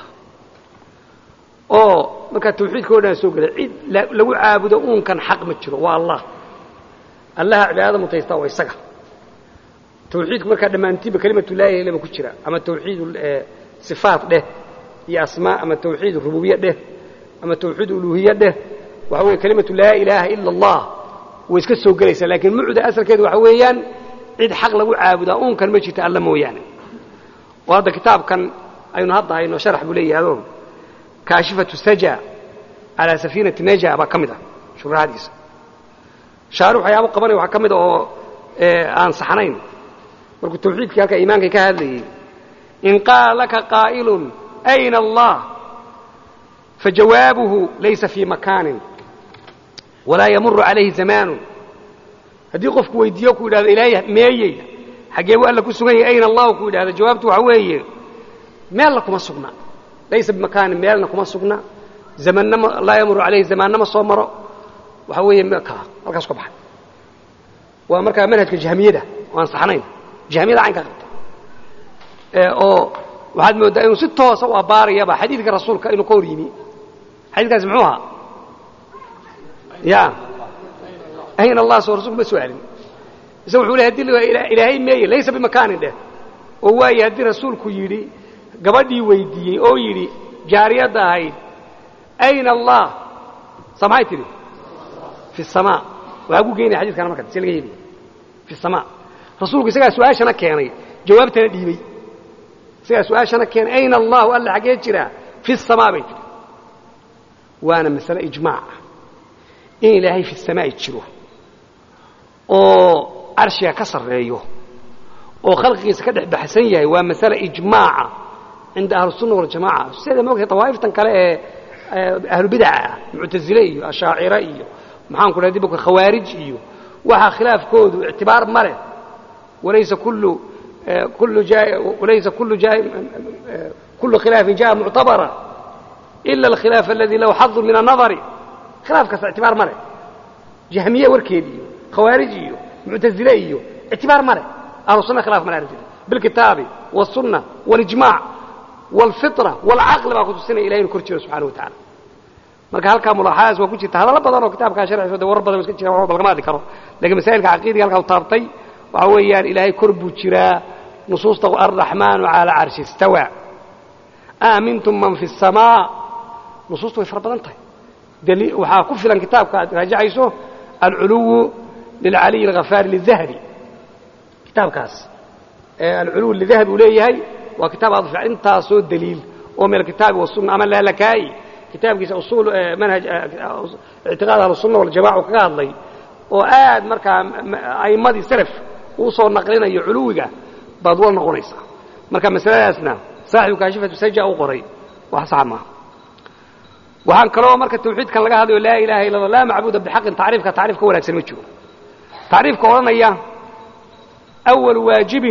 oo marka tawxiidkooda soo galay cid lagu caabudo uun kan xaq ma jiro waa Allah Allah cibaadada mutaysta waa isaga tawxiidku marka dhamaantiba kalimatu la ilaha illa ku jira ama tawxiidul sifaat dheh iyo asmaa ama tawxiid rububiyya dheh ama tawxiid uluhiyya dheh waxa weeye kalimatu la ilaha illa Allah way iska soo galaysaa laakiin mucda asalkeedu waxa weeyaan cid xaq lagu caabudo uun kan ma jirto Allah mooyaane wada kitaabkan aynu hadda hayno sharax buu leeyahay كاشفة السجا على سفينة نجا أبا كمدة شو الحديث شارح يا أبو قبري وحكمده عن صحنين ورك التوحيد كذا إيمانك كهذه إن قال لك قائل أين الله فجوابه ليس في مكان ولا يمر عليه زمان هدي قفك ويديوك إلى إليه مايي حجيبوا قال لك سجى أين الله وكذا هذا جوابته عويه ما لكم السجن ليس بمكان ميلنا كما سقنا زماننا لا يمر عليه زماننا ما صومر وحوي مكا halkaas ka baxay waa marka manhajka jahmiyada waan saxnayn jahmiyada aan ka qabto ee oo waxaad moodaa inuu si toos ah u abaaraya ba xadiidka rasuulka inuu ka horiyimi xadiidkaas muxuu ahaa ya ayna allah soo rasuulku ma su'aalin isoo wuxuu leeyahay ilaahay meeyay laysa bimakaan dheh oo waayay hadii rasuulku yiri gabadhii weydiiyay oo yiri jaariyada ahayd ayna allah samaaytiri fi samaa waxa uu geeyay xadiidkan markaa si laga yeelay fi samaa rasuulku isaga su'aashana keenay jawaabtana dhiibay isaga su'aashana keenay ayna allah alla xagee jira fi samaa bayt waana mas'ala ijmaa in ilaahay fi samaa jiro oo arshiga ka sareeyo oo khalqigiisa ka dhex baxsan yahay waa mas'ala ijmaa عند أهل السنة والجماعة سيدا موقع طوائف تنكاله أهل بدعة معتزلية أشاعرية محان كل هذه خوارجية وها خلاف كود واعتبار مرة وليس كل كل جاي وليس كل جاي كل خلاف جاء معتبرا إلا الخلاف الذي له حظ من النظر خلاف كس اعتبار مرة جهمية وركيدية خوارجية معتزلية اعتبار مرة أهل السنة خلاف مرة بالكتاب والسنة والإجماع والفطرة والعقل ما كنت سنة إلهي الكرسي سبحانه وتعالى marka halka mulaxaas waa ku jirta hadal badan oo kitaabka sharciga soo war badan iska jira wax balgama dhigi karo laakiin masaa'ilka aqoontiga halka uu taabtay waxa weeyaan ilaahay kor buu jiraa nusuusta ar-rahmaan ala arshi istawa aamintum man fi as-samaa nusuustu way far badan tahay daliil waxa ku filan kitaabka aad raajayso al-uluw lil-ali al-ghafar lil-dhahabi kitaabkaas al-uluw lil-dhahabi u leeyahay waa kitaab adfa inta soo daliil oo meel kitaab oo sunna ama la lakai كتاب كيس أصول منهج اعتقاد أهل السنة والجماعة وكذا الله وآد مركا أي ماضي سلف وصل نقلنا يعلوجا بضوال نقريسة مركا مسألة أسنا صاحب كاشفة سجى أو قري وحصعمه وعن كلام مركا التوحيد كان لقى هذا لا إله إلا الله لا معبود بحق تعريفك تعريفك ولا تسميه تعريفك ورانا إياه أول واجب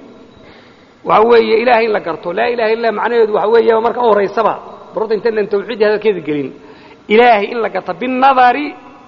وهو إله إلا قرته لا إله إلا معناه وهو مركا أو رئيس سبع برضه انت ان توحيد هذا كذا قليل إلهي إلا قطب بالنظر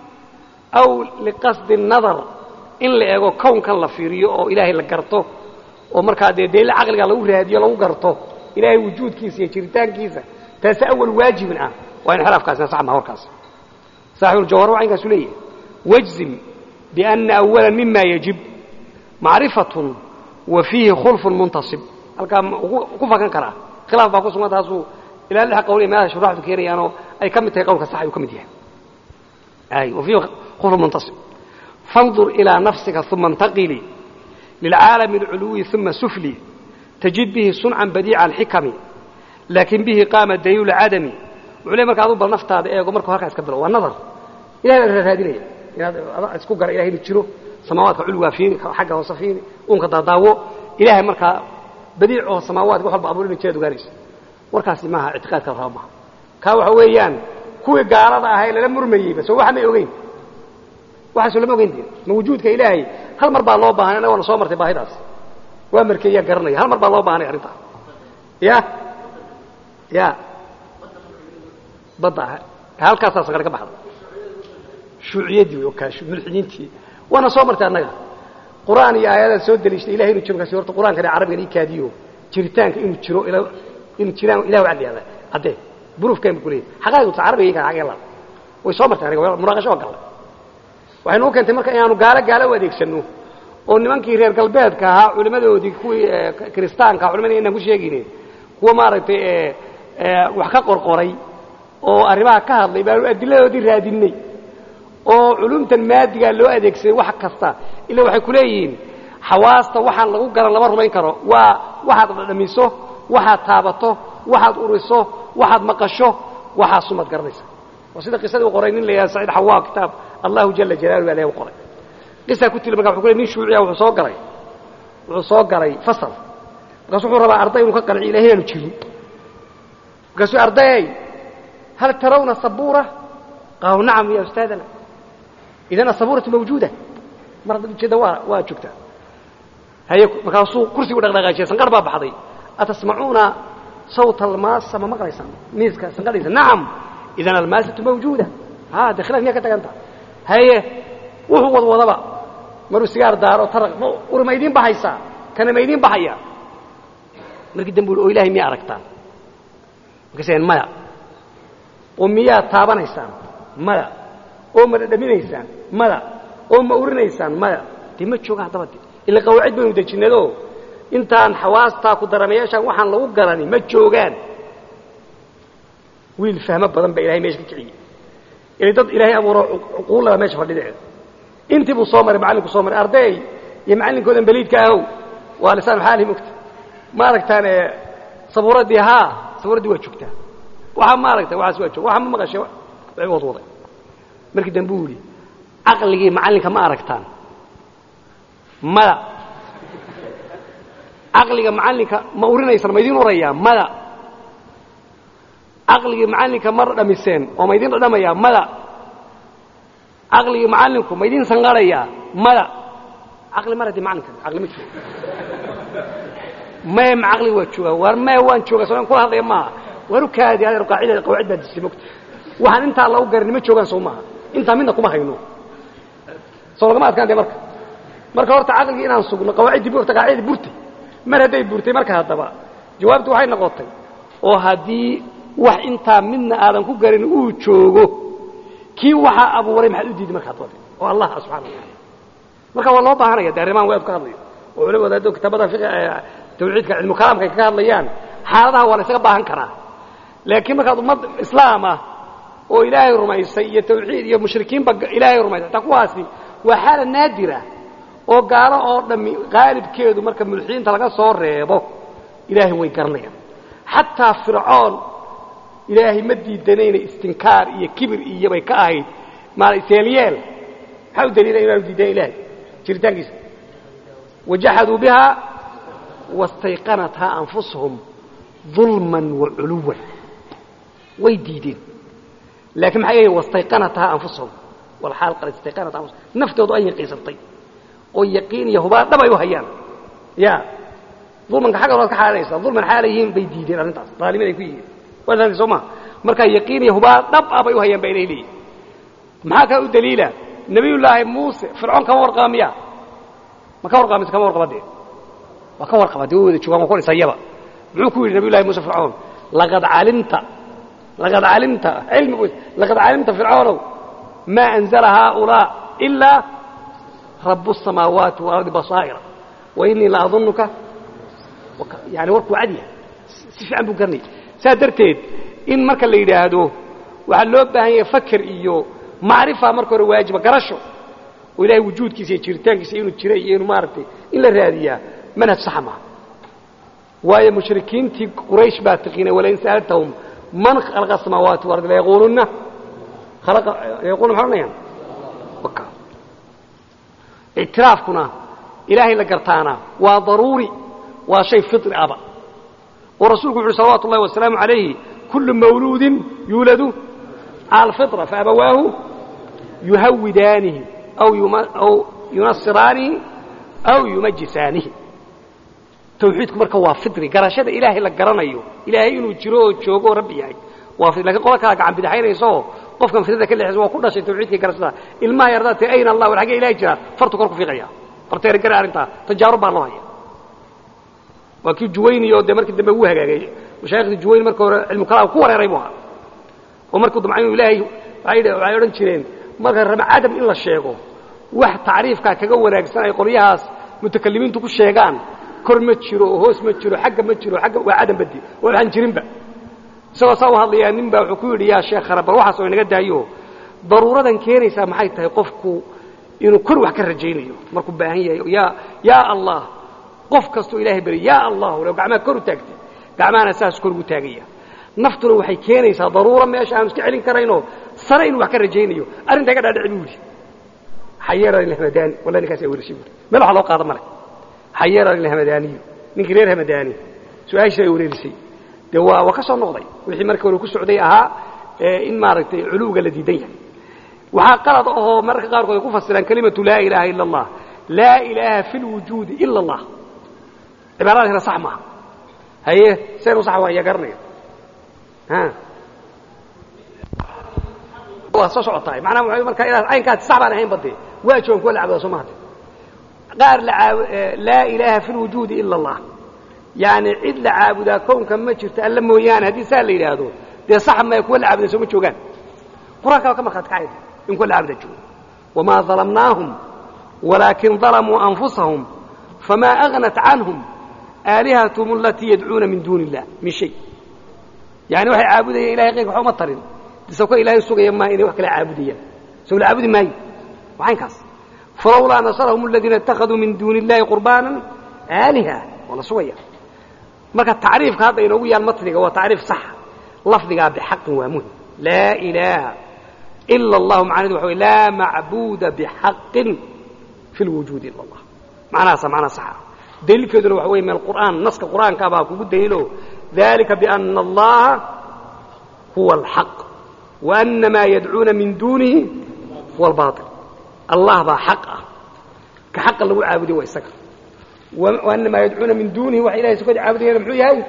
أو لقصد النظر إن لأيقو كون كان لفيريو أو إلهي إلا قرطه ومركا دي دي العقل قال له هذه لو قرطه إلهي وجود كيسة يشيرتان كيسة تاسا أول واجب منها وإن حرف كاسنا صعب ما هو كاس صاحب الجوهر وعين كاسولية واجزم بأن أولا مما يجب معرفة وفيه خلف منتصب halka ku fakan kara khilaaf baa ku sugan taasoo ila la qowli ma sharaxdu keenayaan ay kamid tahay qowlka sax ay kamid yahay ay وفيه خلف منتصب فانظر إلى نفسك ثم انتقلي للعالم العلوي ثم سفلي تجد به صنعا بديع الحكم لكن به قام الدليل العدمي وعلماء كانوا بالنفط هذا ايغو markuu halkaas ka bilo waa nadar ilaahay la raadinaya inaad isku gar ilaahay la jiro samaawaadka culwa fiin xagga hoos fiin uun ka daadaawo ilaahay marka badiic oo samaawaadka wax walba abuurin jeedo gaaris warkaasi maaha i'tiqaadka raama ka waxa weeyaan kuwii gaalada ahay la murmayay bas waxa ma ogeyn waxa soo lama ogeyn mawjuudka ilaahay hal mar baa loo baahan inay wana soo martay baahidaas waa markay ya garanay hal mar baa loo baahan arinta ya ya bada halkaas asaga ka baxdo shuuciyadii oo kaashu mulxiintii wana soo martay anaga quraan iyo aayada soo dalishay ilaahay inuu jiro kasi horta quraanka carabiga ii kaadiyo jiritaanka inuu jiro ila in jiraan ilaahay wacdiyaada hadee buruufkan kulay xaqaagu carabiga ka xaqeela way soo martay aniga muraaqasho gal waxay noo keentay marka inaanu gaala gaala u adeegsano oo nimankii reer galbeedka ahaa culimadoodii kuwii kristaanka culimadii inaan ku sheeginay kuwa maaragtay ee wax ka qorqoray oo arrimaha ka hadlay baa adiladoodii raadinay oo culumtan maadiga loo adeegsaday wax kasta ila waxay ku leeyihiin xawaasta waxaan lagu garan lama rumayn karo waa waxaad dhamiso waxaad taabato waxaad uriso waxaad maqasho waxaad sumad garanaysa وسيدة قصة وقرينين ليا سعيد حواء كتاب الله جل جلاله عليه وقرأ قصة كنت لما قلت من شوعية وحصو قري وحصو قري فصل قصوا ربع أرضي وكقر إلهي نتشيل قصوا أرضي هل ترون الصبورة قالوا نعم يا أستاذنا إذن الصبورة موجودة مرض كذا واجكتها هي قصوا كرسي ودغدغاشي سنقر باب حضي أتسمعون صوت الماس ما مقريسا ميزكا سنقريسا نعم إذن الماسة موجودة هذا خلاف مياه كتاقنت هي وهو وضبا مروا السيار دار وطرق ورميدين بحيسا كان ميدين بحيا مركي دنبول أو إلهي مياه أركتان وكسين مياه ومياه تابان إيسان مياه ومردمين إيسان مياه ومأورين إيسان مياه دي ما تشوقها طبعا إلا قواعد بنو دجين دو intaan xawaasta ku darameeyashan waxaan lagu garanay ma joogan wiil fahmo badan ba ilaahay meesha ka kiciyay ilaa dad ilaahay abuuro uqula meesha fadhiday intii buu soo maray macallinku soo maray arday iyo macallinkoodan baliidka ah waa lisaan xaali mugta ma aragtaan sabuuradii ha sabuuradii waa joogtaa waxa ma aragtay waxa waa joog waxa ma maqashay way wad waday markii dambuuli aqligii macallinka ma aragtaan ma عقلك معلنك ما ورينيسن ما يدين وريا ماذا عقلك معلنك مر دمسين وما يدين دميا ماذا عقلك معلنك ما يدين سنغاريا ماذا عقل مرتي معلنك عقل متى ما يم عقلي وتشوغا ور ما وان تشوغا سو كل هذا ما وركادي هذه القاعده القواعد بدسمك waxaan inta lagu garin ma joogan Soomaha inta midna kuma hayno Soomaha kan marka marka horta caqliga inaan sugno qawaacid buurta qaacid buurti mar haday buurtay marka hadaba jawaabtu waxay noqotay oo hadii wax inta midna aadan ku garin uu joogo kii waxa abuuray maxad u diiday marka hadaba oo Allah subhanahu wa ta'ala marka waa loo baahanaya dareemaan way ka hadlayo oo waliba dadka kitabada fiqh tawxiidka cilmu kalaamka ka hadlayaan xaaladaha waa la isaga baahan karaa laakiin marka ummad islaam ah oo ilaahay rumaysay iyo tawxiid iyo mushrikiin ba ilaahay rumaysay ta kuwaasi waa xaal naadira oo gaalo oo dhami qaalibkeedu marka mulxiinta laga soo reebo ilaahay way garanayaan hatta fircoon ilaahay ma diidanayna istinkaar iyo kibir iyo bay ka ahayd maaliseeliyeel haw daliila inuu diiday ilaahay jiritaankiisa wajahadu biha wastayqanatha anfusuhum ظلما وعلوا ويديدين لكن maxay wastayqanatha anfusuhum wal hal qad istayqanat anfusuhum naftoodu ay qiisantay oo yaqiin yahuba dhabay u hayaan ya dhulmanka xaga rood ka xaalaysa dhulman xaalayiin bay diideen arintaas daalimiin ay ku yihiin wadaad Soomaa marka yaqiin yahuba dhab abay u hayaan bay leeyihiin maxaa ka u daliila nabiyullaahi Muuse fircoon ka warqamiya ma ka warqamis ka warqabade wa ka warqabade wada joogan ko isayaba muxuu yiri nabiyullaahi Muuse fircoon laqad alimta laqad alimta ilmu laqad alimta fircoon ما أنزل هؤلاء إلا رب السماوات والأرض بصائر وإني لا أظنك يعني وركو عادية سيف عن بقرني سادرتين إن مركا اللي يدهدوه وعلوب بها يفكر إيوه معرفة مركا رواجبة قرشه وإلهي وجود كيسي جيرتان كيسي إنو تشري إنو مارتي إلا الرادية منهج صحمة ويا مشركين تي قريش باتقين ولئن سألتهم من خلق السماوات والأرض لا يقولون خلق يقولون حرنيا بكا اعترافكنا إلهي لقرتانا وضروري وشيء فطري أبا ورسولك صلوات الله والسلام عليه كل مولود يولد على الفطرة فأبواه يهودانه أو, أو ينصرانه أو يمجسانه توحيدكم مركا waa fidri garashada ilaahay la garanayo ilaahay inuu jiro joogo rabbi yahay waa fidri laakiin qolka gacan bidaxaynayso qofkan fikrada ka leexis waa ku dhashay tawxiidka garashada ilmaha yardaatay ayna allah wal xaga ilaahay jira fartu kor ku fiiqaya farteer gar arinta tajaarub baa loo haya waa ki juwayni oo markii dambe uu hagaagay mashaayikh juwayni markii hore cilmu kalaam ku wareeray buu oo markii dumcaynu ilaahay ay oran jireen marka rama adam in la sheego wax taariifka kaga wanaagsan ay qoliyahaas mutakallimiintu ku sheegaan kor ma jiro hoos ma jiro xagga ma jiro xagga waa adam badi waxaan jirinba soo soo hadlayaan ninba wuxuu ku yiri yaa sheekh kharabar waxa soo inaga daayo daruuradan keenaysa maxay tahay qofku inuu kor wax ka rajaynayo markuu baahan yahay ya ya allah qof kasto ilaahay bari ya allah wala gacmaha kor u taagtay gacmaha asaas kor u taagaya naftuna waxay keenaysaa daruura meesha aan iska celin karayno sare inuu wax ka rajaynayo arinta ka dhaadhicin wuri xayira ilaahay wala ninkaas ay warshii meel waxa loo qaado male حيرا الهمداني نينك رير همداني سؤال شيء وريرسي ده waa waa ka soo noqday wixii markii hore ku socday ahaa in maaragtay culuuga la diiday waxa qalad oo marka qaar ay ku fasiraan kalimatu la ilaha illa allah la ilaha fil wujud illa allah ibaarada sax ma haye seen sax waa yagarnay ha waa soo socotay macnaheedu marka ilaa aynkaad sax baan ahayn badii waa joon ku lacabada Soomaaliya قال لا إله في الوجود إلا الله يعني عد لعابدا كون كما جرت ألا مويان هذه سال لي هذا ده صح ما يكون العابد سو مجوغان قرانك كما خدت قاعده ان كل عابد جو وما ظلمناهم ولكن ظلموا أنفسهم فما أغنت عنهم آلهتهم التي يدعون من دون الله من شيء يعني وحي عابدية إلهي غير وحو مطرين تسوك إلهي سوق يما إلهي وحكي لعابدية سوق العابد ماي وحين كاس فلولا نصرهم الذين اتخذوا من دون الله قربانا آلهة ولا سوية marka taariifka hadda inoo yaal matniga waa taariif sax lafdiga bixaq waa muhim la ilaha illa allah macnaheedu waxa la ma'buuda bihaqqin fil wujud illa allah macnaha macnaha sax dalilkeedu waxa weeye meel quraan naska quraanka baa kugu daylo dhalika bi anna allah huwa al-haq wa anna ma yad'una min dunihi huwa al-batil allah ba haqa ka haqa lagu caabudo way isaga وأن ما يدعون من دونه وإلهي سكت عابدين محوي هاي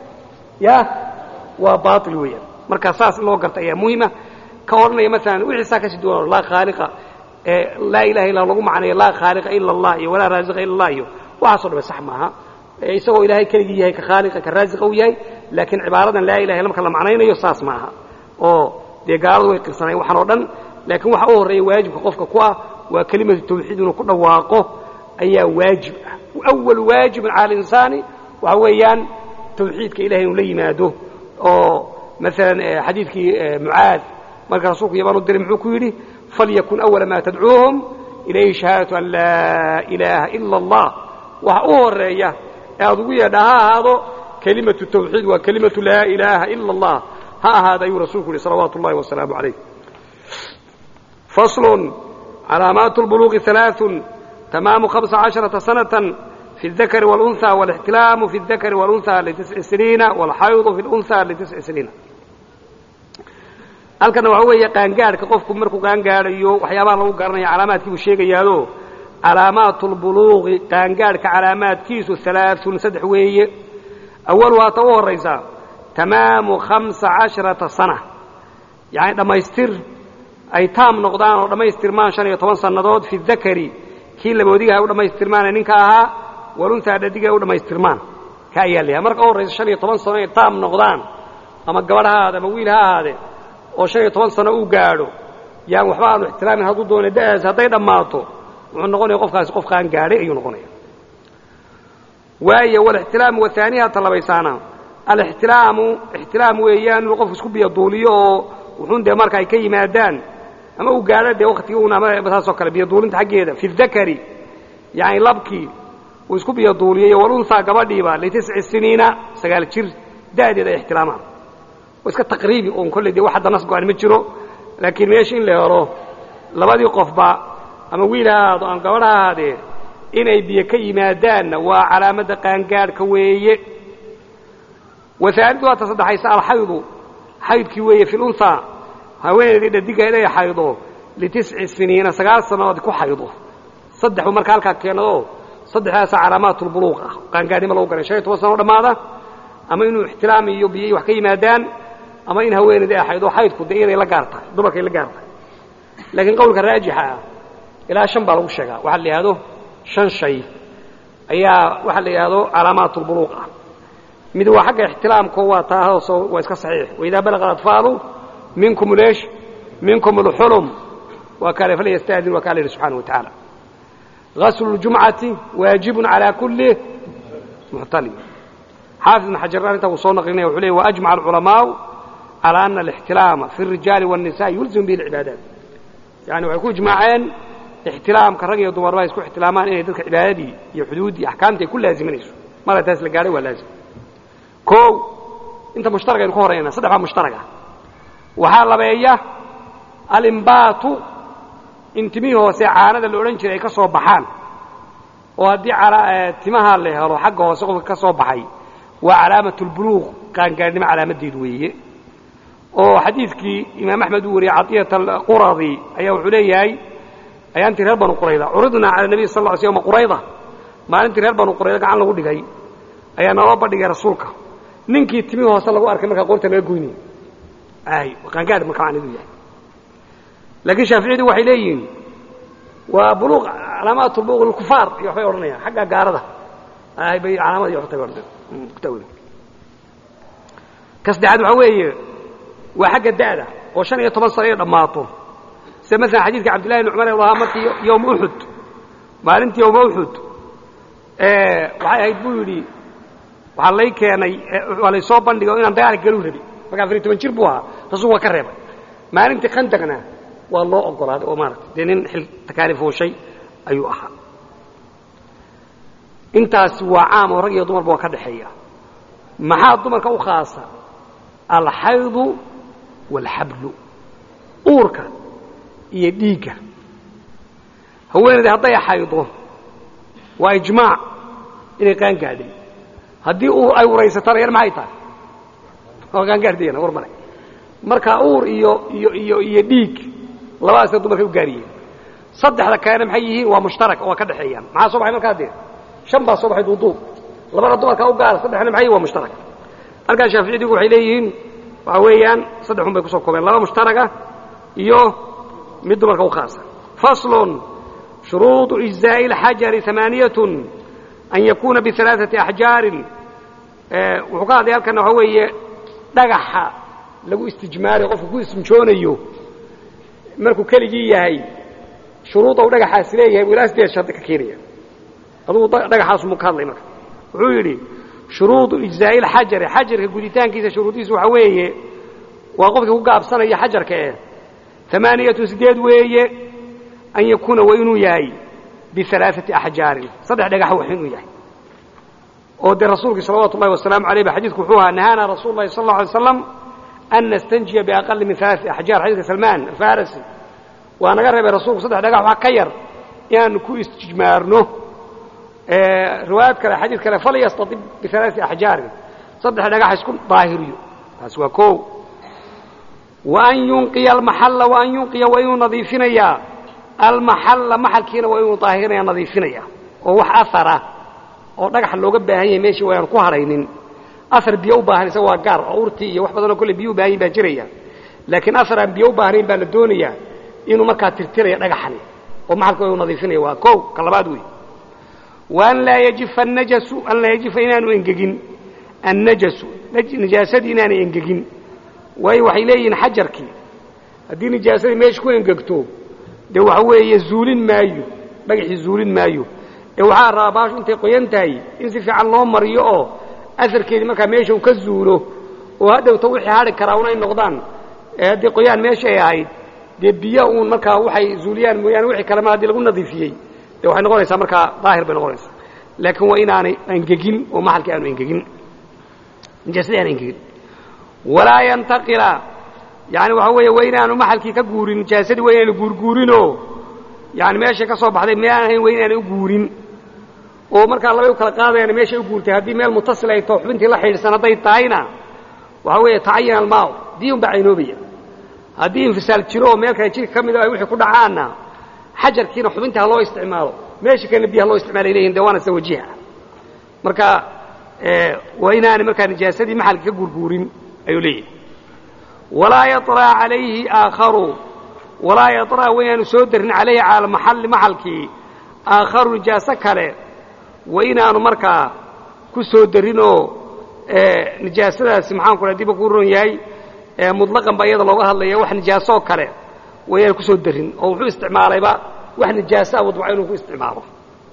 يا وباطل ويا مركز أساس الله قرط أيها مهمة كورنا مثلا وإحسا كسدور لا خالق إيه لا إله إلا الله معنى لا خالق إلا الله ولا رازق إلا الله وعصر بسح معها يسوي إلهي كلي هي كخالق كرازق وياي لكن عبارة لا إله إلا الله كلام معناه يصاص معها أو دي قالوا يقصنا وحنودن لكن وحوه الرأي واجب كقفك قوة وكلمة التوحيد ونقول واقه أي واجب وأول واجب على الإنسان وهويان توحيدك إلهي وليماده أو مثلا حديثك معاذ مرك رسولك يبان الدرم حكوري فليكن أول ما تدعوهم إليه شهادة أن لا إله إلا الله وهو الرأيه أضوية لها هذا كلمة التوحيد وكلمة لا إله إلا الله ها هذا أي رسولك صلوات الله وسلامه عليه فصل علامات البلوغ ثلاث تمام خمس عشرة سنة في الذكر والأنثى والاحتلام في الذكر والأنثى لتسع سنين والحيض في الأنثى لتسع سنين halkan waxa weeye qaangaarka qofku markuu qaangaarayo waxyaabaha lagu garanayo calaamaadkii uu sheegayo calaamatul buluugh qaangaarka calaamaadkiisu thalathun saddex weeye awal waa ta horeysa tamaamu khamsa casharata sana yani dhamaystir ay taam noqdaan oo dhamaystirmaan shan iyo toban sanadood fi dhakari kii laboodiga u dhamaystirmaan ninka aha walunta dhadiga u dhamaystirmaan ka ayaalaya marka horeysa shan iyo toban sano ay taam noqdaan ama gabadhaada ama wiilhaade oo shan iyo toban sano uu gaaro yaan waxba aanu ixtiraamin haduu doono daas haday dhamaato wuxuu noqonayaa qofkaas qof qaan gaaray ayuu noqonayaa وهي والاحتلام والثانية طلبيسانا الاحتلام احتلام ويان القف اسكو بيدوليو وحون دي marka ay ka yimaadaan ama uu gaaro de waqtiga ama taasoo kale biyadoolinta xageeda fi dhakari yaani labki uu isku biyadoliyo walunsa gabadhiiba litisci siniina sagaal jir daadeeda ihtilaama iska taqriibi oo kulli de waxa danas go'an ma jiro laakiin meesha in la helo labadii qofba ama wiilaado aan gabadhaade inay biyo ka yimaadaan waa calaamada qaangaarka weeye وثالث وتصدح يسأل الحيض حيض كوية في الأنثى هوين إذا ديك إليه حيضه لتسع سنين سقال سنوات كو حيضه صدحوا مركالك كانوا صدح هذا علامات البلوغ كان قادم لو كان شيء توصلوا لماذا أما إنه احترامي يبي وحكي مادان أما إنه هوين إذا حيضه حيض كدين إلى قارته دبك إلى قارته لكن قولك الراجحة إلى شنبه لو شجع وحل هذا شن شيء أيها وحل هذا علامات البلوغ مد هو حق احتلام قواتها واسك صحيح وإذا بلغ الأطفال منكم ليش منكم الحلم وكان فليستأذن وكان سبحانه وتعالى غسل الجمعة واجب على كل محتلم حافظ بن حجر انت وصلنا قلنا وحليه وأجمع العلماء على أن الاحتلام في الرجال والنساء يلزم به العبادات يعني ويكون جماعين احتلام كرجل يدور رئيس كل احتلامان إيه ذلك عبادي يحدود أحكامته كل لازم نيسو مرة تسلق عليه ولا لازم كو انت مشتركه ان كورينا صدقه مشتركه وحال لبيه الانباط انتمي هو سعانده لو oran jiray ka soo baxaan oo hadii ara timaha la helo xagga hoose qofka ka soo baxay waa calaamatul buluug qaan gaadnimo calaamadeed weeye oo xadiiskii imaam ahmed uu wariyay atiyat al-quradi ayaa wuxuu leeyahay ayaantii reer banu qurayda uridna ala nabi sallallahu alayhi wasallam qurayda maalintii reer banu qurayda gacan lagu dhigay ayaa noo badhigay rasuulka ninkii timi hoose lagu arkay marka qorta laga goynay ay qaan gaad marka aan idin yahay laakiin shaafiicidu waxay leeyihiin waa buluug calaamaat buluug al-kufaar iyo waxay oranayaan xagga gaarada ay bay calaamad iyo xogta warda kutawada kasdaad waxa weeye waa xagga daada oo shan iyo toban sano dhamaato sida mesela xadiiska Abdullah ibn Umar radhiyallahu anhu markii yawm Uhud maalintii yawm Uhud ee waxay ahayd buu yiri waxa lay keenay wala soo bandhigo inaan dagaal galu rabi marka afar iyo toban jir buu ahaa rasuulka ka reebay maalintii qandaqna waa loo ogolaaday oo maartay dinin xil takaalif oo shay ayuu ahaa intaas waa caam oo rag iyo dumar baa ka dhaxeeya maxaa dumarka u khaasa al hayd wal habl uurka iyo dhiiga haweeneyda haday haydo waa ijmaac inay qaan gaadhay haddii uu ay waraysato yar maxay tahay oo qaan gaadhayna war maray marka uur iyo iyo iyo iyo dhiig labadaas dumarka u gaariyeen saddexda kaana maxay yihiin waa mushtarak oo ka dhaxeeyaan maxaa soo baxay marka hadii shan baa soo baxay duuduub labada dumarka u gaar saddexna maxay waa mushtarak halka shaafiicidu waxay leeyihiin waxa weeyaan saddexun bay ku soo koobeen laba mushtaraga iyo mid dumarka u khaasa faslun shuruud ijzaa'i al-hajar thamaniyatun أن يكون بثلاثة أحجار وقال ذلك أنه هو دقح لو استجماري قفو اسم شونيو مركو كالجية هاي شروطه ودقح سليه ولاس دي الشرط كثيرية هذا دقح اسمك هذا مركو عيري شروط إجزاء الحجر حجر كقولتان كيسا شروطي سوحوية وقفك وقاب سنة يا حجر كأه ثمانية سديد ويه أن يكون وينو ياي بثلاثة أحجار صدح دقح وحينو ياي ودي رسولك صلوات الله والسلام عليه بحديث كحوها نهانا رسول الله صلى الله عليه وسلم أن نستنجي بأقل من ثلاثة أحجار حديث سلمان الفارسي وأنا قرب رسولك صدح دقح وحكير يعني كو استجمارنه اه روايات كلا حديث كلا فلا يستطيع بثلاثة أحجار صدح دقح يكون ظاهري هسوا كو وأن ينقي المحل وأن ينقي وأن نظيفنا يا المحل محل كينا وأن طاهرنا نظيفنا يا ووح أثره oo dhagax looga baahan yahay meeshii way ku haraynin afar biyo u baahan isaga waa gaar awrti iyo wax badan oo kale biyo baahan baa jiraya laakiin afar biyo u baahan baa la doonaya inuu marka tirtiraya dhagaxani oo maxalka uu nadiifinayo waa koow ka labaad weey waan la yajif an-najasu an la yajif inaanu ingegin an-najasu najaasadii inaanu ingegin way waxay leeyihiin xajarkii hadii najaasadii meesha ku ingegto de waxa weeye zuulin maayo dhagaxii zuulin maayo ee waxaa rabaa baashu intay qoyan tahay in si fiican loo mariyo oo aarkeedii markaa meesha uu ka zuulo oo hadhowta wixii hadhi karaa unay noqdaan ee haddii qoyaan meesha ay ahayd dee biyo uun markaa waxay zuuliyaan mooyaane wixii kale mar haddii lagu nadiifiyey dee waxay noqonaysaa markaa daahir bay noqonaysaa laakiin waa inaanay angegin oo maxalkii aanu engegin najaasadii aan engegin walaa yantaqila yani waxa weeye waa inaanu maxalkii ka guurin najaasadii waa inaanu guurguurinoo yani meeshay ka soo baxday meel aan ahayn waa inaanay u guurin oo markaa labay u kala qaadayaan meeshay u guurtay haddii meel mutasil ay too xubintii la xidhiidhsan hadday tahayna waxa weeye tacayan almaaw biyo un baa caynoobaya haddii infisaal jiro oo meel kale jirka ka mid a ay wixii ku dhacaanna xajarkiina xubintii ha loo isticmaalo meesha kalena biyo ha loo isticmaalay leeyihin dee waana se wajiha marka waa inaanay markaa najaasadii maxalka ka guurguurin ayuu leeyahay walaa yaطra calayhi aakharu walaa yaطra wa inaanu soo darin calayhi cala maxalli maxalkii aakharu najaaso kale wa inaanu markaa ku soo darinoo nijaasadaasi maxaanku dhaha diba ku ron yahay muطlaqan ba iyada looga hadlaya wax nijaasoo kale wa inaanu ku soo darin oo wuxuu isticmaalayba wax nijaasaa wadwaca inuu ku isticmaalo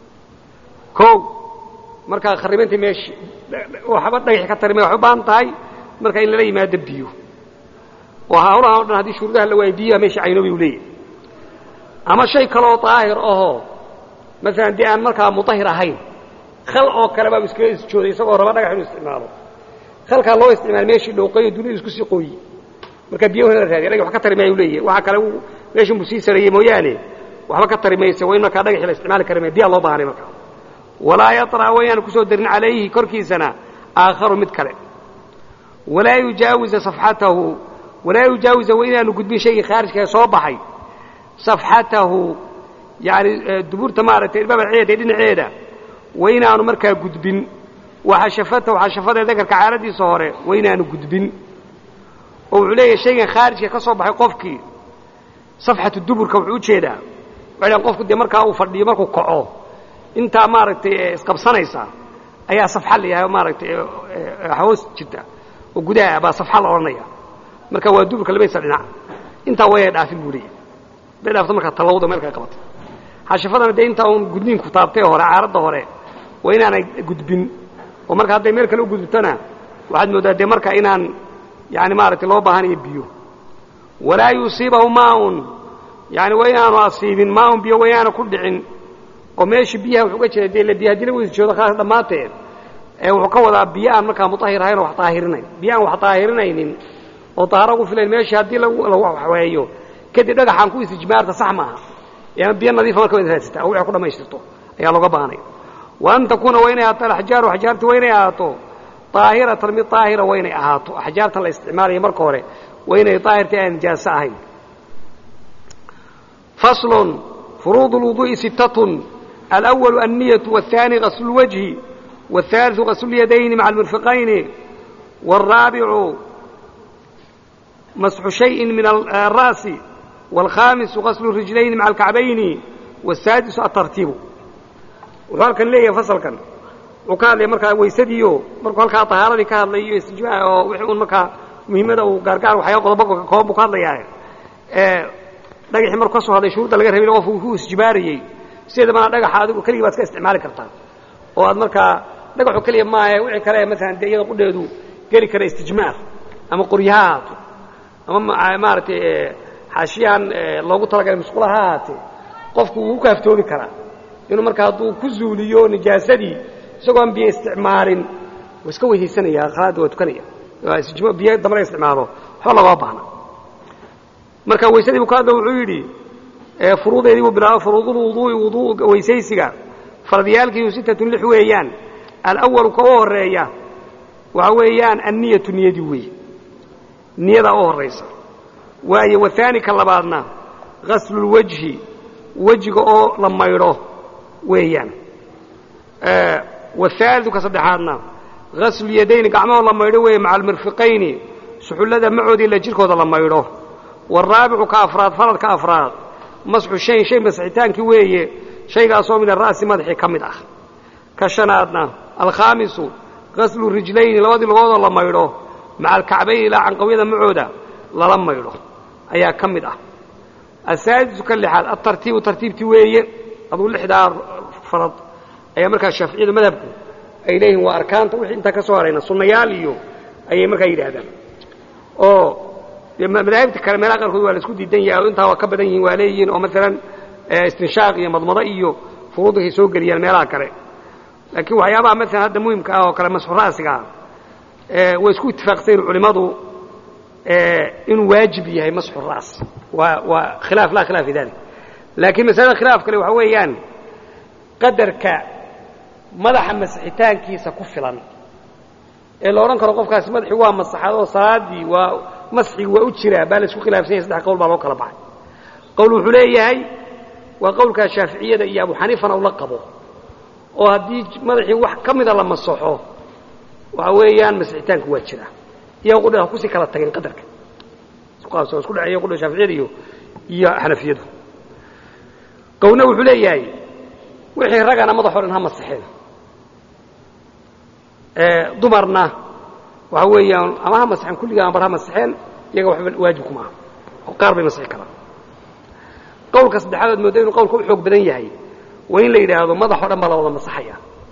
o markaa kharibantii meeshi waxba dhagaxi ka tarimay waxay u baahan tahay marka in lala yimaado biyo oo hawlaha o dhan haddii shuruudaha la waayo biyaha meesha caynoobi u leeyahay ama shay kaleoo daahir ahoo maalan dee aan markaa mudahir ahayn khal oo kale baa iskaga isjooday isagoo raba dhagax inuu isticmaalo khalkaa loo isticmaala meeshii dhooqayo dunida isku sii qooyi markaa biyaha la raadiya dhagax wax ka tarimaya u leeyahay waxa kale uu meeshan buu sii sareeyey mooyaane waxba ka tarimaysa waa in markaa dhagaxii la isticmaali kara ma biyaa loo baahanay markaa walaa yaطra wayaanu ku soo darin calayhi korkiisana aakharu mid kale walaa yujaawiza safxatahu walaa yujaawiza wa inaanu gudbin shaygii khaarijka ee soo baxay safxatahu yani dubuurta maaragtay babaceeda ee dhinaceeda wa inaanu markaa gudbin waxashafatahu xashafada dakarka caaradiisa hore wa inaanu gudbin oo wuxuu leeyahay shaygan khaarijka ka soo baxay qofkii safxatu duburka wuxuu u jeedaa waxay qofku dee markaa uu fadhiyo markuu kaco intaa maaragtay isqabsanaysa ayaa safxa la yahay maaragtay hoos jirta oo gudaha baa safxa la odhanaya marka waa duburka labaysa dhinac intaa way dhaafin buu leeyahay bay dhaafto markaa talawda meel kale qabatay xashafadana dee intaa uun gudniinku taabtay hore caaradda hore waa inaanay gudbin oo marka hadday meel kale u gudubtana waxaad moodaa dee marka inaan yani maaragtay loo baahanayo biyo walaa yusiibahu maaun yani waa inaanu asiibin maaun biyo waa inaanu ku dhicin oo meeshii biyaha wuxuu ga jeeda dee biyo haddii lagu isjoodo khaas dhammaanteed ee wuxuu ka wadaa biyo aan markaa mutahir ahayn oo wax daahirinayn biyo aan wax daahirinaynin oo dahaaro ugu filayn meeshii haddii lagu waxweeyo kadib dhagaxaan ku istijmaarta sax maaha yani biyo nadiifa marka waad raadsataa oo wixii ku dhammaystirto ayaa looga baahanaya wa an takuuna waa inay ahaato alaxjaaru axjaarti waa inay ahaato daahiratan mid daahira waa inay ahaato axjaartan la isticmaalaya marka hore waa inay daahirta aan nijaaso ahayn faslun furuud اlwuduu'i sittatun alأwalu anniyatu والثaani gaslu اlwajhi والثaaliثu gaslu اlyadayni maca almirfiqayni والraabicu masxu shayءin min الra'si والkhamisu gaslu الrijlayni maca alkacbayni والsaadisu atartiibu wuxuu halkan leeyahay fasalkan wuxuu ka hadlaya markaa weysadiiyo markuu halkaa طahaaradii ka hadlay iyo istijmaac oo wixii un markaa muhiimada uu gaargaar waxyaa qodobo kooban buu ka hadlayaa dhagaxii markuu ka soo hadlay shuruudda laga rabay qofku ku isjibaariyey sideedabana dhagaxa adigu keligii baad iska isticmaali kartaa oo aad markaa dhagaxu keliya maahe wixii kale maalan dee iyada qudheedu geli kara istijmaar ama qoryaha ahaato ama maaragtay xaashiyahan loogu talagalay musqulaha ha ahaatee qofku wuu ku kaaftoomi karaa inuu markaa hadduu ku zuuliyo nijaasadii isagoo aan biyo isticmaalin wuu iska weyhaysanaya khalaadda waa tukanaya biyo dambe la isticmaalo waxba lagama baahna marka weysadii buu ka hadla wuxuu yidhi furuudeedii buu bilaabo furuudulwuduu'i wuduuga weysaysiga fardiyaalkiisu sittatun lix weeyaan alawalu ka u horreeya waxa weeyaan anniyatu niyadii weeye niyadaa u horraysa waayo wahaani ka labaadna gaslulwajhi wejiga oo la maydho weeyaan wahaalidu ka saddexaadna gaslulyadayni gacmahoo la maydho weeye maca almirfiqayni suxullada macoodii la jirkooda la maydho والraabicu ka afraad faradka afraad masxu shayn shay masxitaankii weeye shaygaasoo min ara'si madaxii ka mid ah ka shanaadna alkhaamisu gaslu rijlayni labadii lugoodoo la maydho maca alkacbayni ilaa canqawyada macooda lala maydho ayaa ka mid ah asaadisu ka lixaad atartiibu tartiibtii weeye aduu lixdaa farad أي مركز الشافعية مذهبكم إليهم وأركان طويح أنت كسوار هنا صنياليو أي مركز إلى هذا أو لما مذاهب تكلم لا غير هو الاسكود الدنيا أو أنت وكبدين واليين أو مثلا استنشاقي مضمضئي فروضه سوق لي الملاك كره لكن وحيابا مثلا هذا مهم كأو كلام مسح راسك واسكود اتفاقين العلماء إنه واجب هي مسح الرأس وخلاف لا خلاف في ذلك لكن مثلا خلاف كله هو يعني قدر ك مدح مسحتان كيس كفلا إلا أوران كانوا قف كاس مدح هو مسحات وصادي ومسحي وأجرى بالس خلاف سين صدق قول بعض وكلا بعض قول حليه هي وقول كالشافعية يا أبو حنيفة أو لقبه وهدي مدحي واحد كم إذا لما صحوه وهويان مسحتان كوجرى يقول له كوسي كلا تجين قدرك سقاس وكل عيا يقول له شافعي يا حنفيته قوله حليه هي وحي رجعنا مدحور إنها مسحين دمرنا وهويان أماها مسحين كل جام برها مسحين يجوا واجبكم معه وقارب مسح كلام قول كسد حالد مدين وقول كل حق بدنيه هي وين اللي هذا مدحور ما له مسحية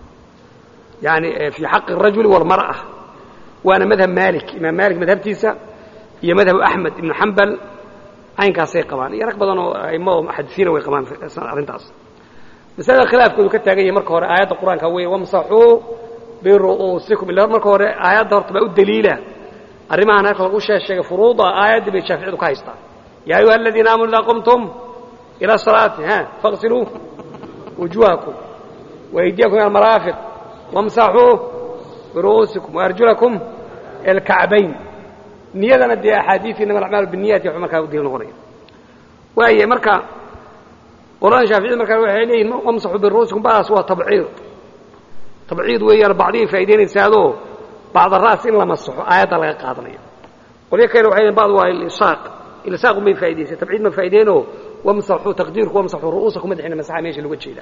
يعني في حق الرجل والمرأة وأنا مذهب مالك إمام مالك مذهب تيسا هي مذهب أحمد بن حنبل عين كاسي قمان يرك بدنه إمام محدثين ويقمان في سنة أرنتاس مسألة الخلاف كله كتاجي مركور آيات القرآن كوي ومسحوا برؤوسكم اللي مركور آيات دارت بقول دليلة أريما أنا أقول شيء شيء فروضة آيات بالشافعي كايستا يا أيها الذين آمنوا إذا قمتم إلى الصلاة ها فاغسلوا وجوهكم وأيديكم إلى المرافق وامسحوا برؤوسكم وأرجلكم الكعبين نيادنا دي أحاديث إنما الأعمال بالنيات يحمل كاو دين الغريب وهي مركا قرآن شافعي مركا وحيلين وامسحوا برؤوسكم بقى سوى تبعيض تبعيض وهي البعضين فايدين يساعدوه بعض الرأس إن لم يصحوا آيات الله قاضنية وليك لو حين بعض الإلصاق إلصاق من فايدين تبعيد من فايدينه وامسحوا تقديركم وامسحوا رؤوسكم مدحين مسحا ماشي اللي وجهي ده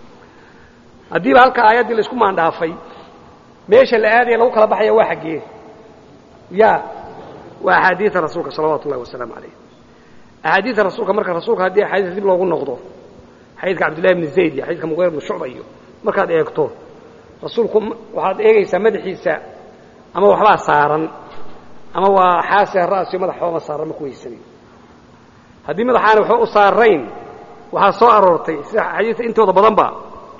أديب هالك آيات اللي اسكم عندها في ماشي الآيات لو كلا بحيا واحد جيه يا وأحاديث رسولك صلوات الله والسلام عليه أحاديث رسولك مركز رسولك هذه أحاديث دي بلوغ النقضه حديث عبد الله بن زيد حديث مغير بن الشعبة أيوه مركز هذا يكتور رسولكم وحد إيه يسمى حيسا أما هو حبا صارا أما هو حاسه الرأس مدح هو صار مكويسني هذه مدحان وحو صارين وحصو أرورتي حديث أنت وضبضان بقى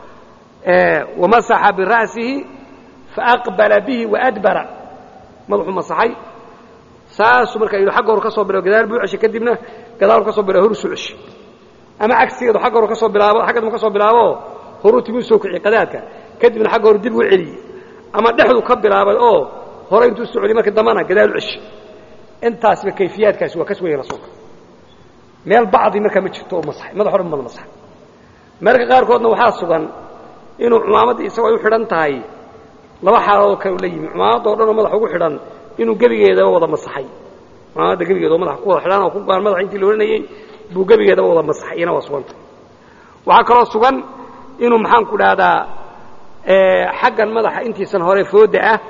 آه ومسح برأسه فأقبل به وأدبر مدح مسحي ساسو مركا يلو حقه ركسو بلا قدار بيعش كدبنا قدار ركسو بلا هرو سوعش أما عكس يدو حقه ركسو بلا حقه ركسو بلا هرو تبي سوق عقداتك كدبنا حقه ردب وعلي أما دحدو كبلا أو هرو أنتو السعودي مركا ضمانة قدار العش أنت اسمه كيفيات كسوة كسوة رسولك ميل بعض مركا متشتو مسح ماذا حرم من المسح مركا غير كودنا وحاسوغان إنه عمامد يسوي يحرن تاي لما حاولوا كانوا ليهم عمامد ورنا ماذا حقو حرن إنه قبل هذا وضع مسحي ما هذا قبل هذا مدح قوة حلانة وكل قال مدح أنت اللي ولنا بو قبل هذا وضع مسحي أنا وصوانت وعكرا السجن إنه محن كل هذا اه حقا مدح أنت سنهاري فودة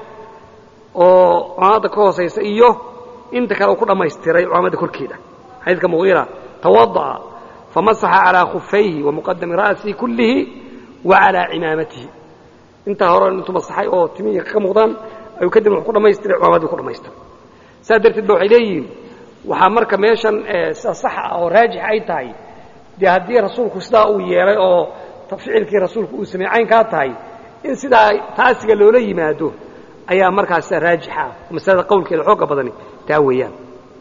وهذا كوسا يسأيه أنت كانوا كل ما يستري وعمد كل كده حيث كمغيرة توضع فمسح على خفيه ومقدم رأسه كله وعلى عمامته أنت هرا أنتم مسحي أو تمية كمغضان يقدم كل ما يستري وعمد كل ما يستري سادرت الدوحيلين وحمرك ميشان صح أو راجح أي تاي دي هدي رسولك سداء ويالي أو تفعيلك رسولك وسمي عين كاتاي إن سداء تاسق اللولي مادو أي مركا راجحة ومسادة قولك الحوقة بدني تاويان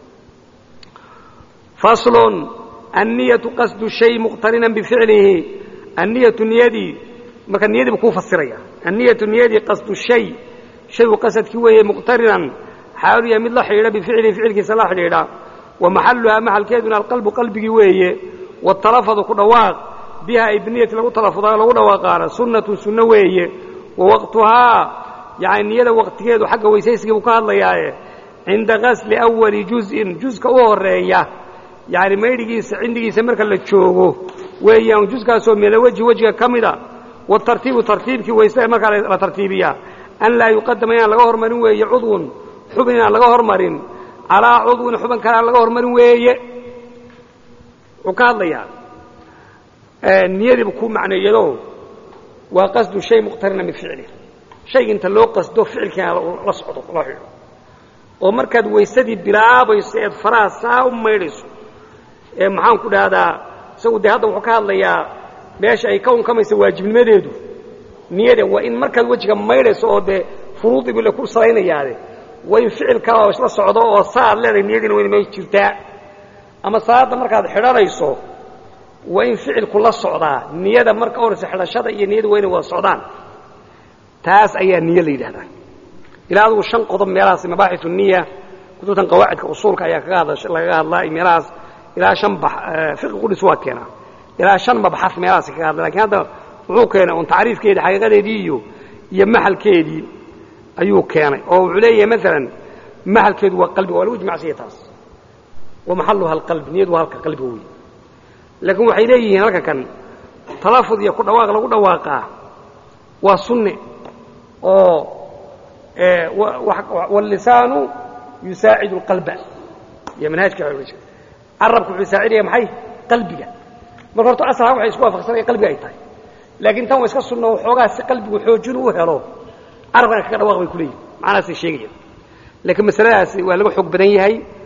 فصل النية قصد الشيء مقترنا بفعله النية النيادي ما كان نيادي بكون فسرية النية النيادي قصد الشيء شيء قصد كويه مقترنا حاول يمد له حيرة بفعله فعلك صلاح ليلا ومحلها محل كيدنا القلب قلبك ويه والتلفظ كدواق بها ابنية لو تلفظها لو دواقانا سنة سنة ويه ووقتها يعني نيادي وقت كيدو حق ويسيسك بكاد ليايه عند غسل أول جزء جزء كورية يعني ما يجيس عندي سمرك اللي تشوفه ويا جزء كاسو من وجه وجه كاملة والترتيب ترتيبك ويسمرك على ترتيبية أن لا يقدم يعني لغه هرمن ويا عضو حبنا لغه هرمن على عضو حبن كان لغه هرمن ويا وكان ليا النية بكون معنى يلو waa qasdu shay muqtarina min ficli shayga inta loo qasdo ficilkiina la socdo loo xidho oo markaad weysadii bilaabayso eed faraha saa u maydhayso ee maxaan ku dhahdaa isagu dee hadda wuxuu ka hadlayaa meesha ay ka unkamaysa waajibnimadeedu niyada waa in markaad wejiga maydhayso oo dee furuudii buu ku salaynayaade waa in ficilkaa oo isla socdo oo saad leedahay niyadiina waa inay jirtaa ama salaadda markaad xidhanayso waa in ficilku la socdaa niyada marka horeysa xidhashada iyo niyadu waa inay wada socdaan taas ayaa niyo la yidhahdaa ilaa adugu shan qodob meelahaas mabaaxisu niya kutubtan qawaacidka usuulka ayaa kaga hadla lagaga hadlaa meelahaas ilaa shan bax fiqi qudhis waa keenaa ilaa shan mabxas meelahaas kaga hadla lakin hadda wuxuu keenay un tacriifkeedii xaqiiqadeedii iyo iyo maxalkeedii ayuu keenay oo wuxuu leeyahay maalan maxalkeedu waa qalbiga waa lagu jimacsiya taas wa maxaluha alqalbi niyadu waa halka qalbiga wey laakiin waxay leeyihiin halka kan talafud iyo ku dhawaaq lagu dhawaaqaa waa sunne oo wاlisaanu yusaacidu اlqalba iyo manhaajka carabku wuxuu saacidaya maxay qalbiga marka horta asalha waxay isku waafaqsanaya qalbiga ay tahay laakiin tan waa iska sunna waxoogaa si qalbigu xoojin u helo carabkana kaga dhawaaq bay ku leeyihin macnahaasay sheegayaan laakiin masaladaasi waa laga xoog badan yahay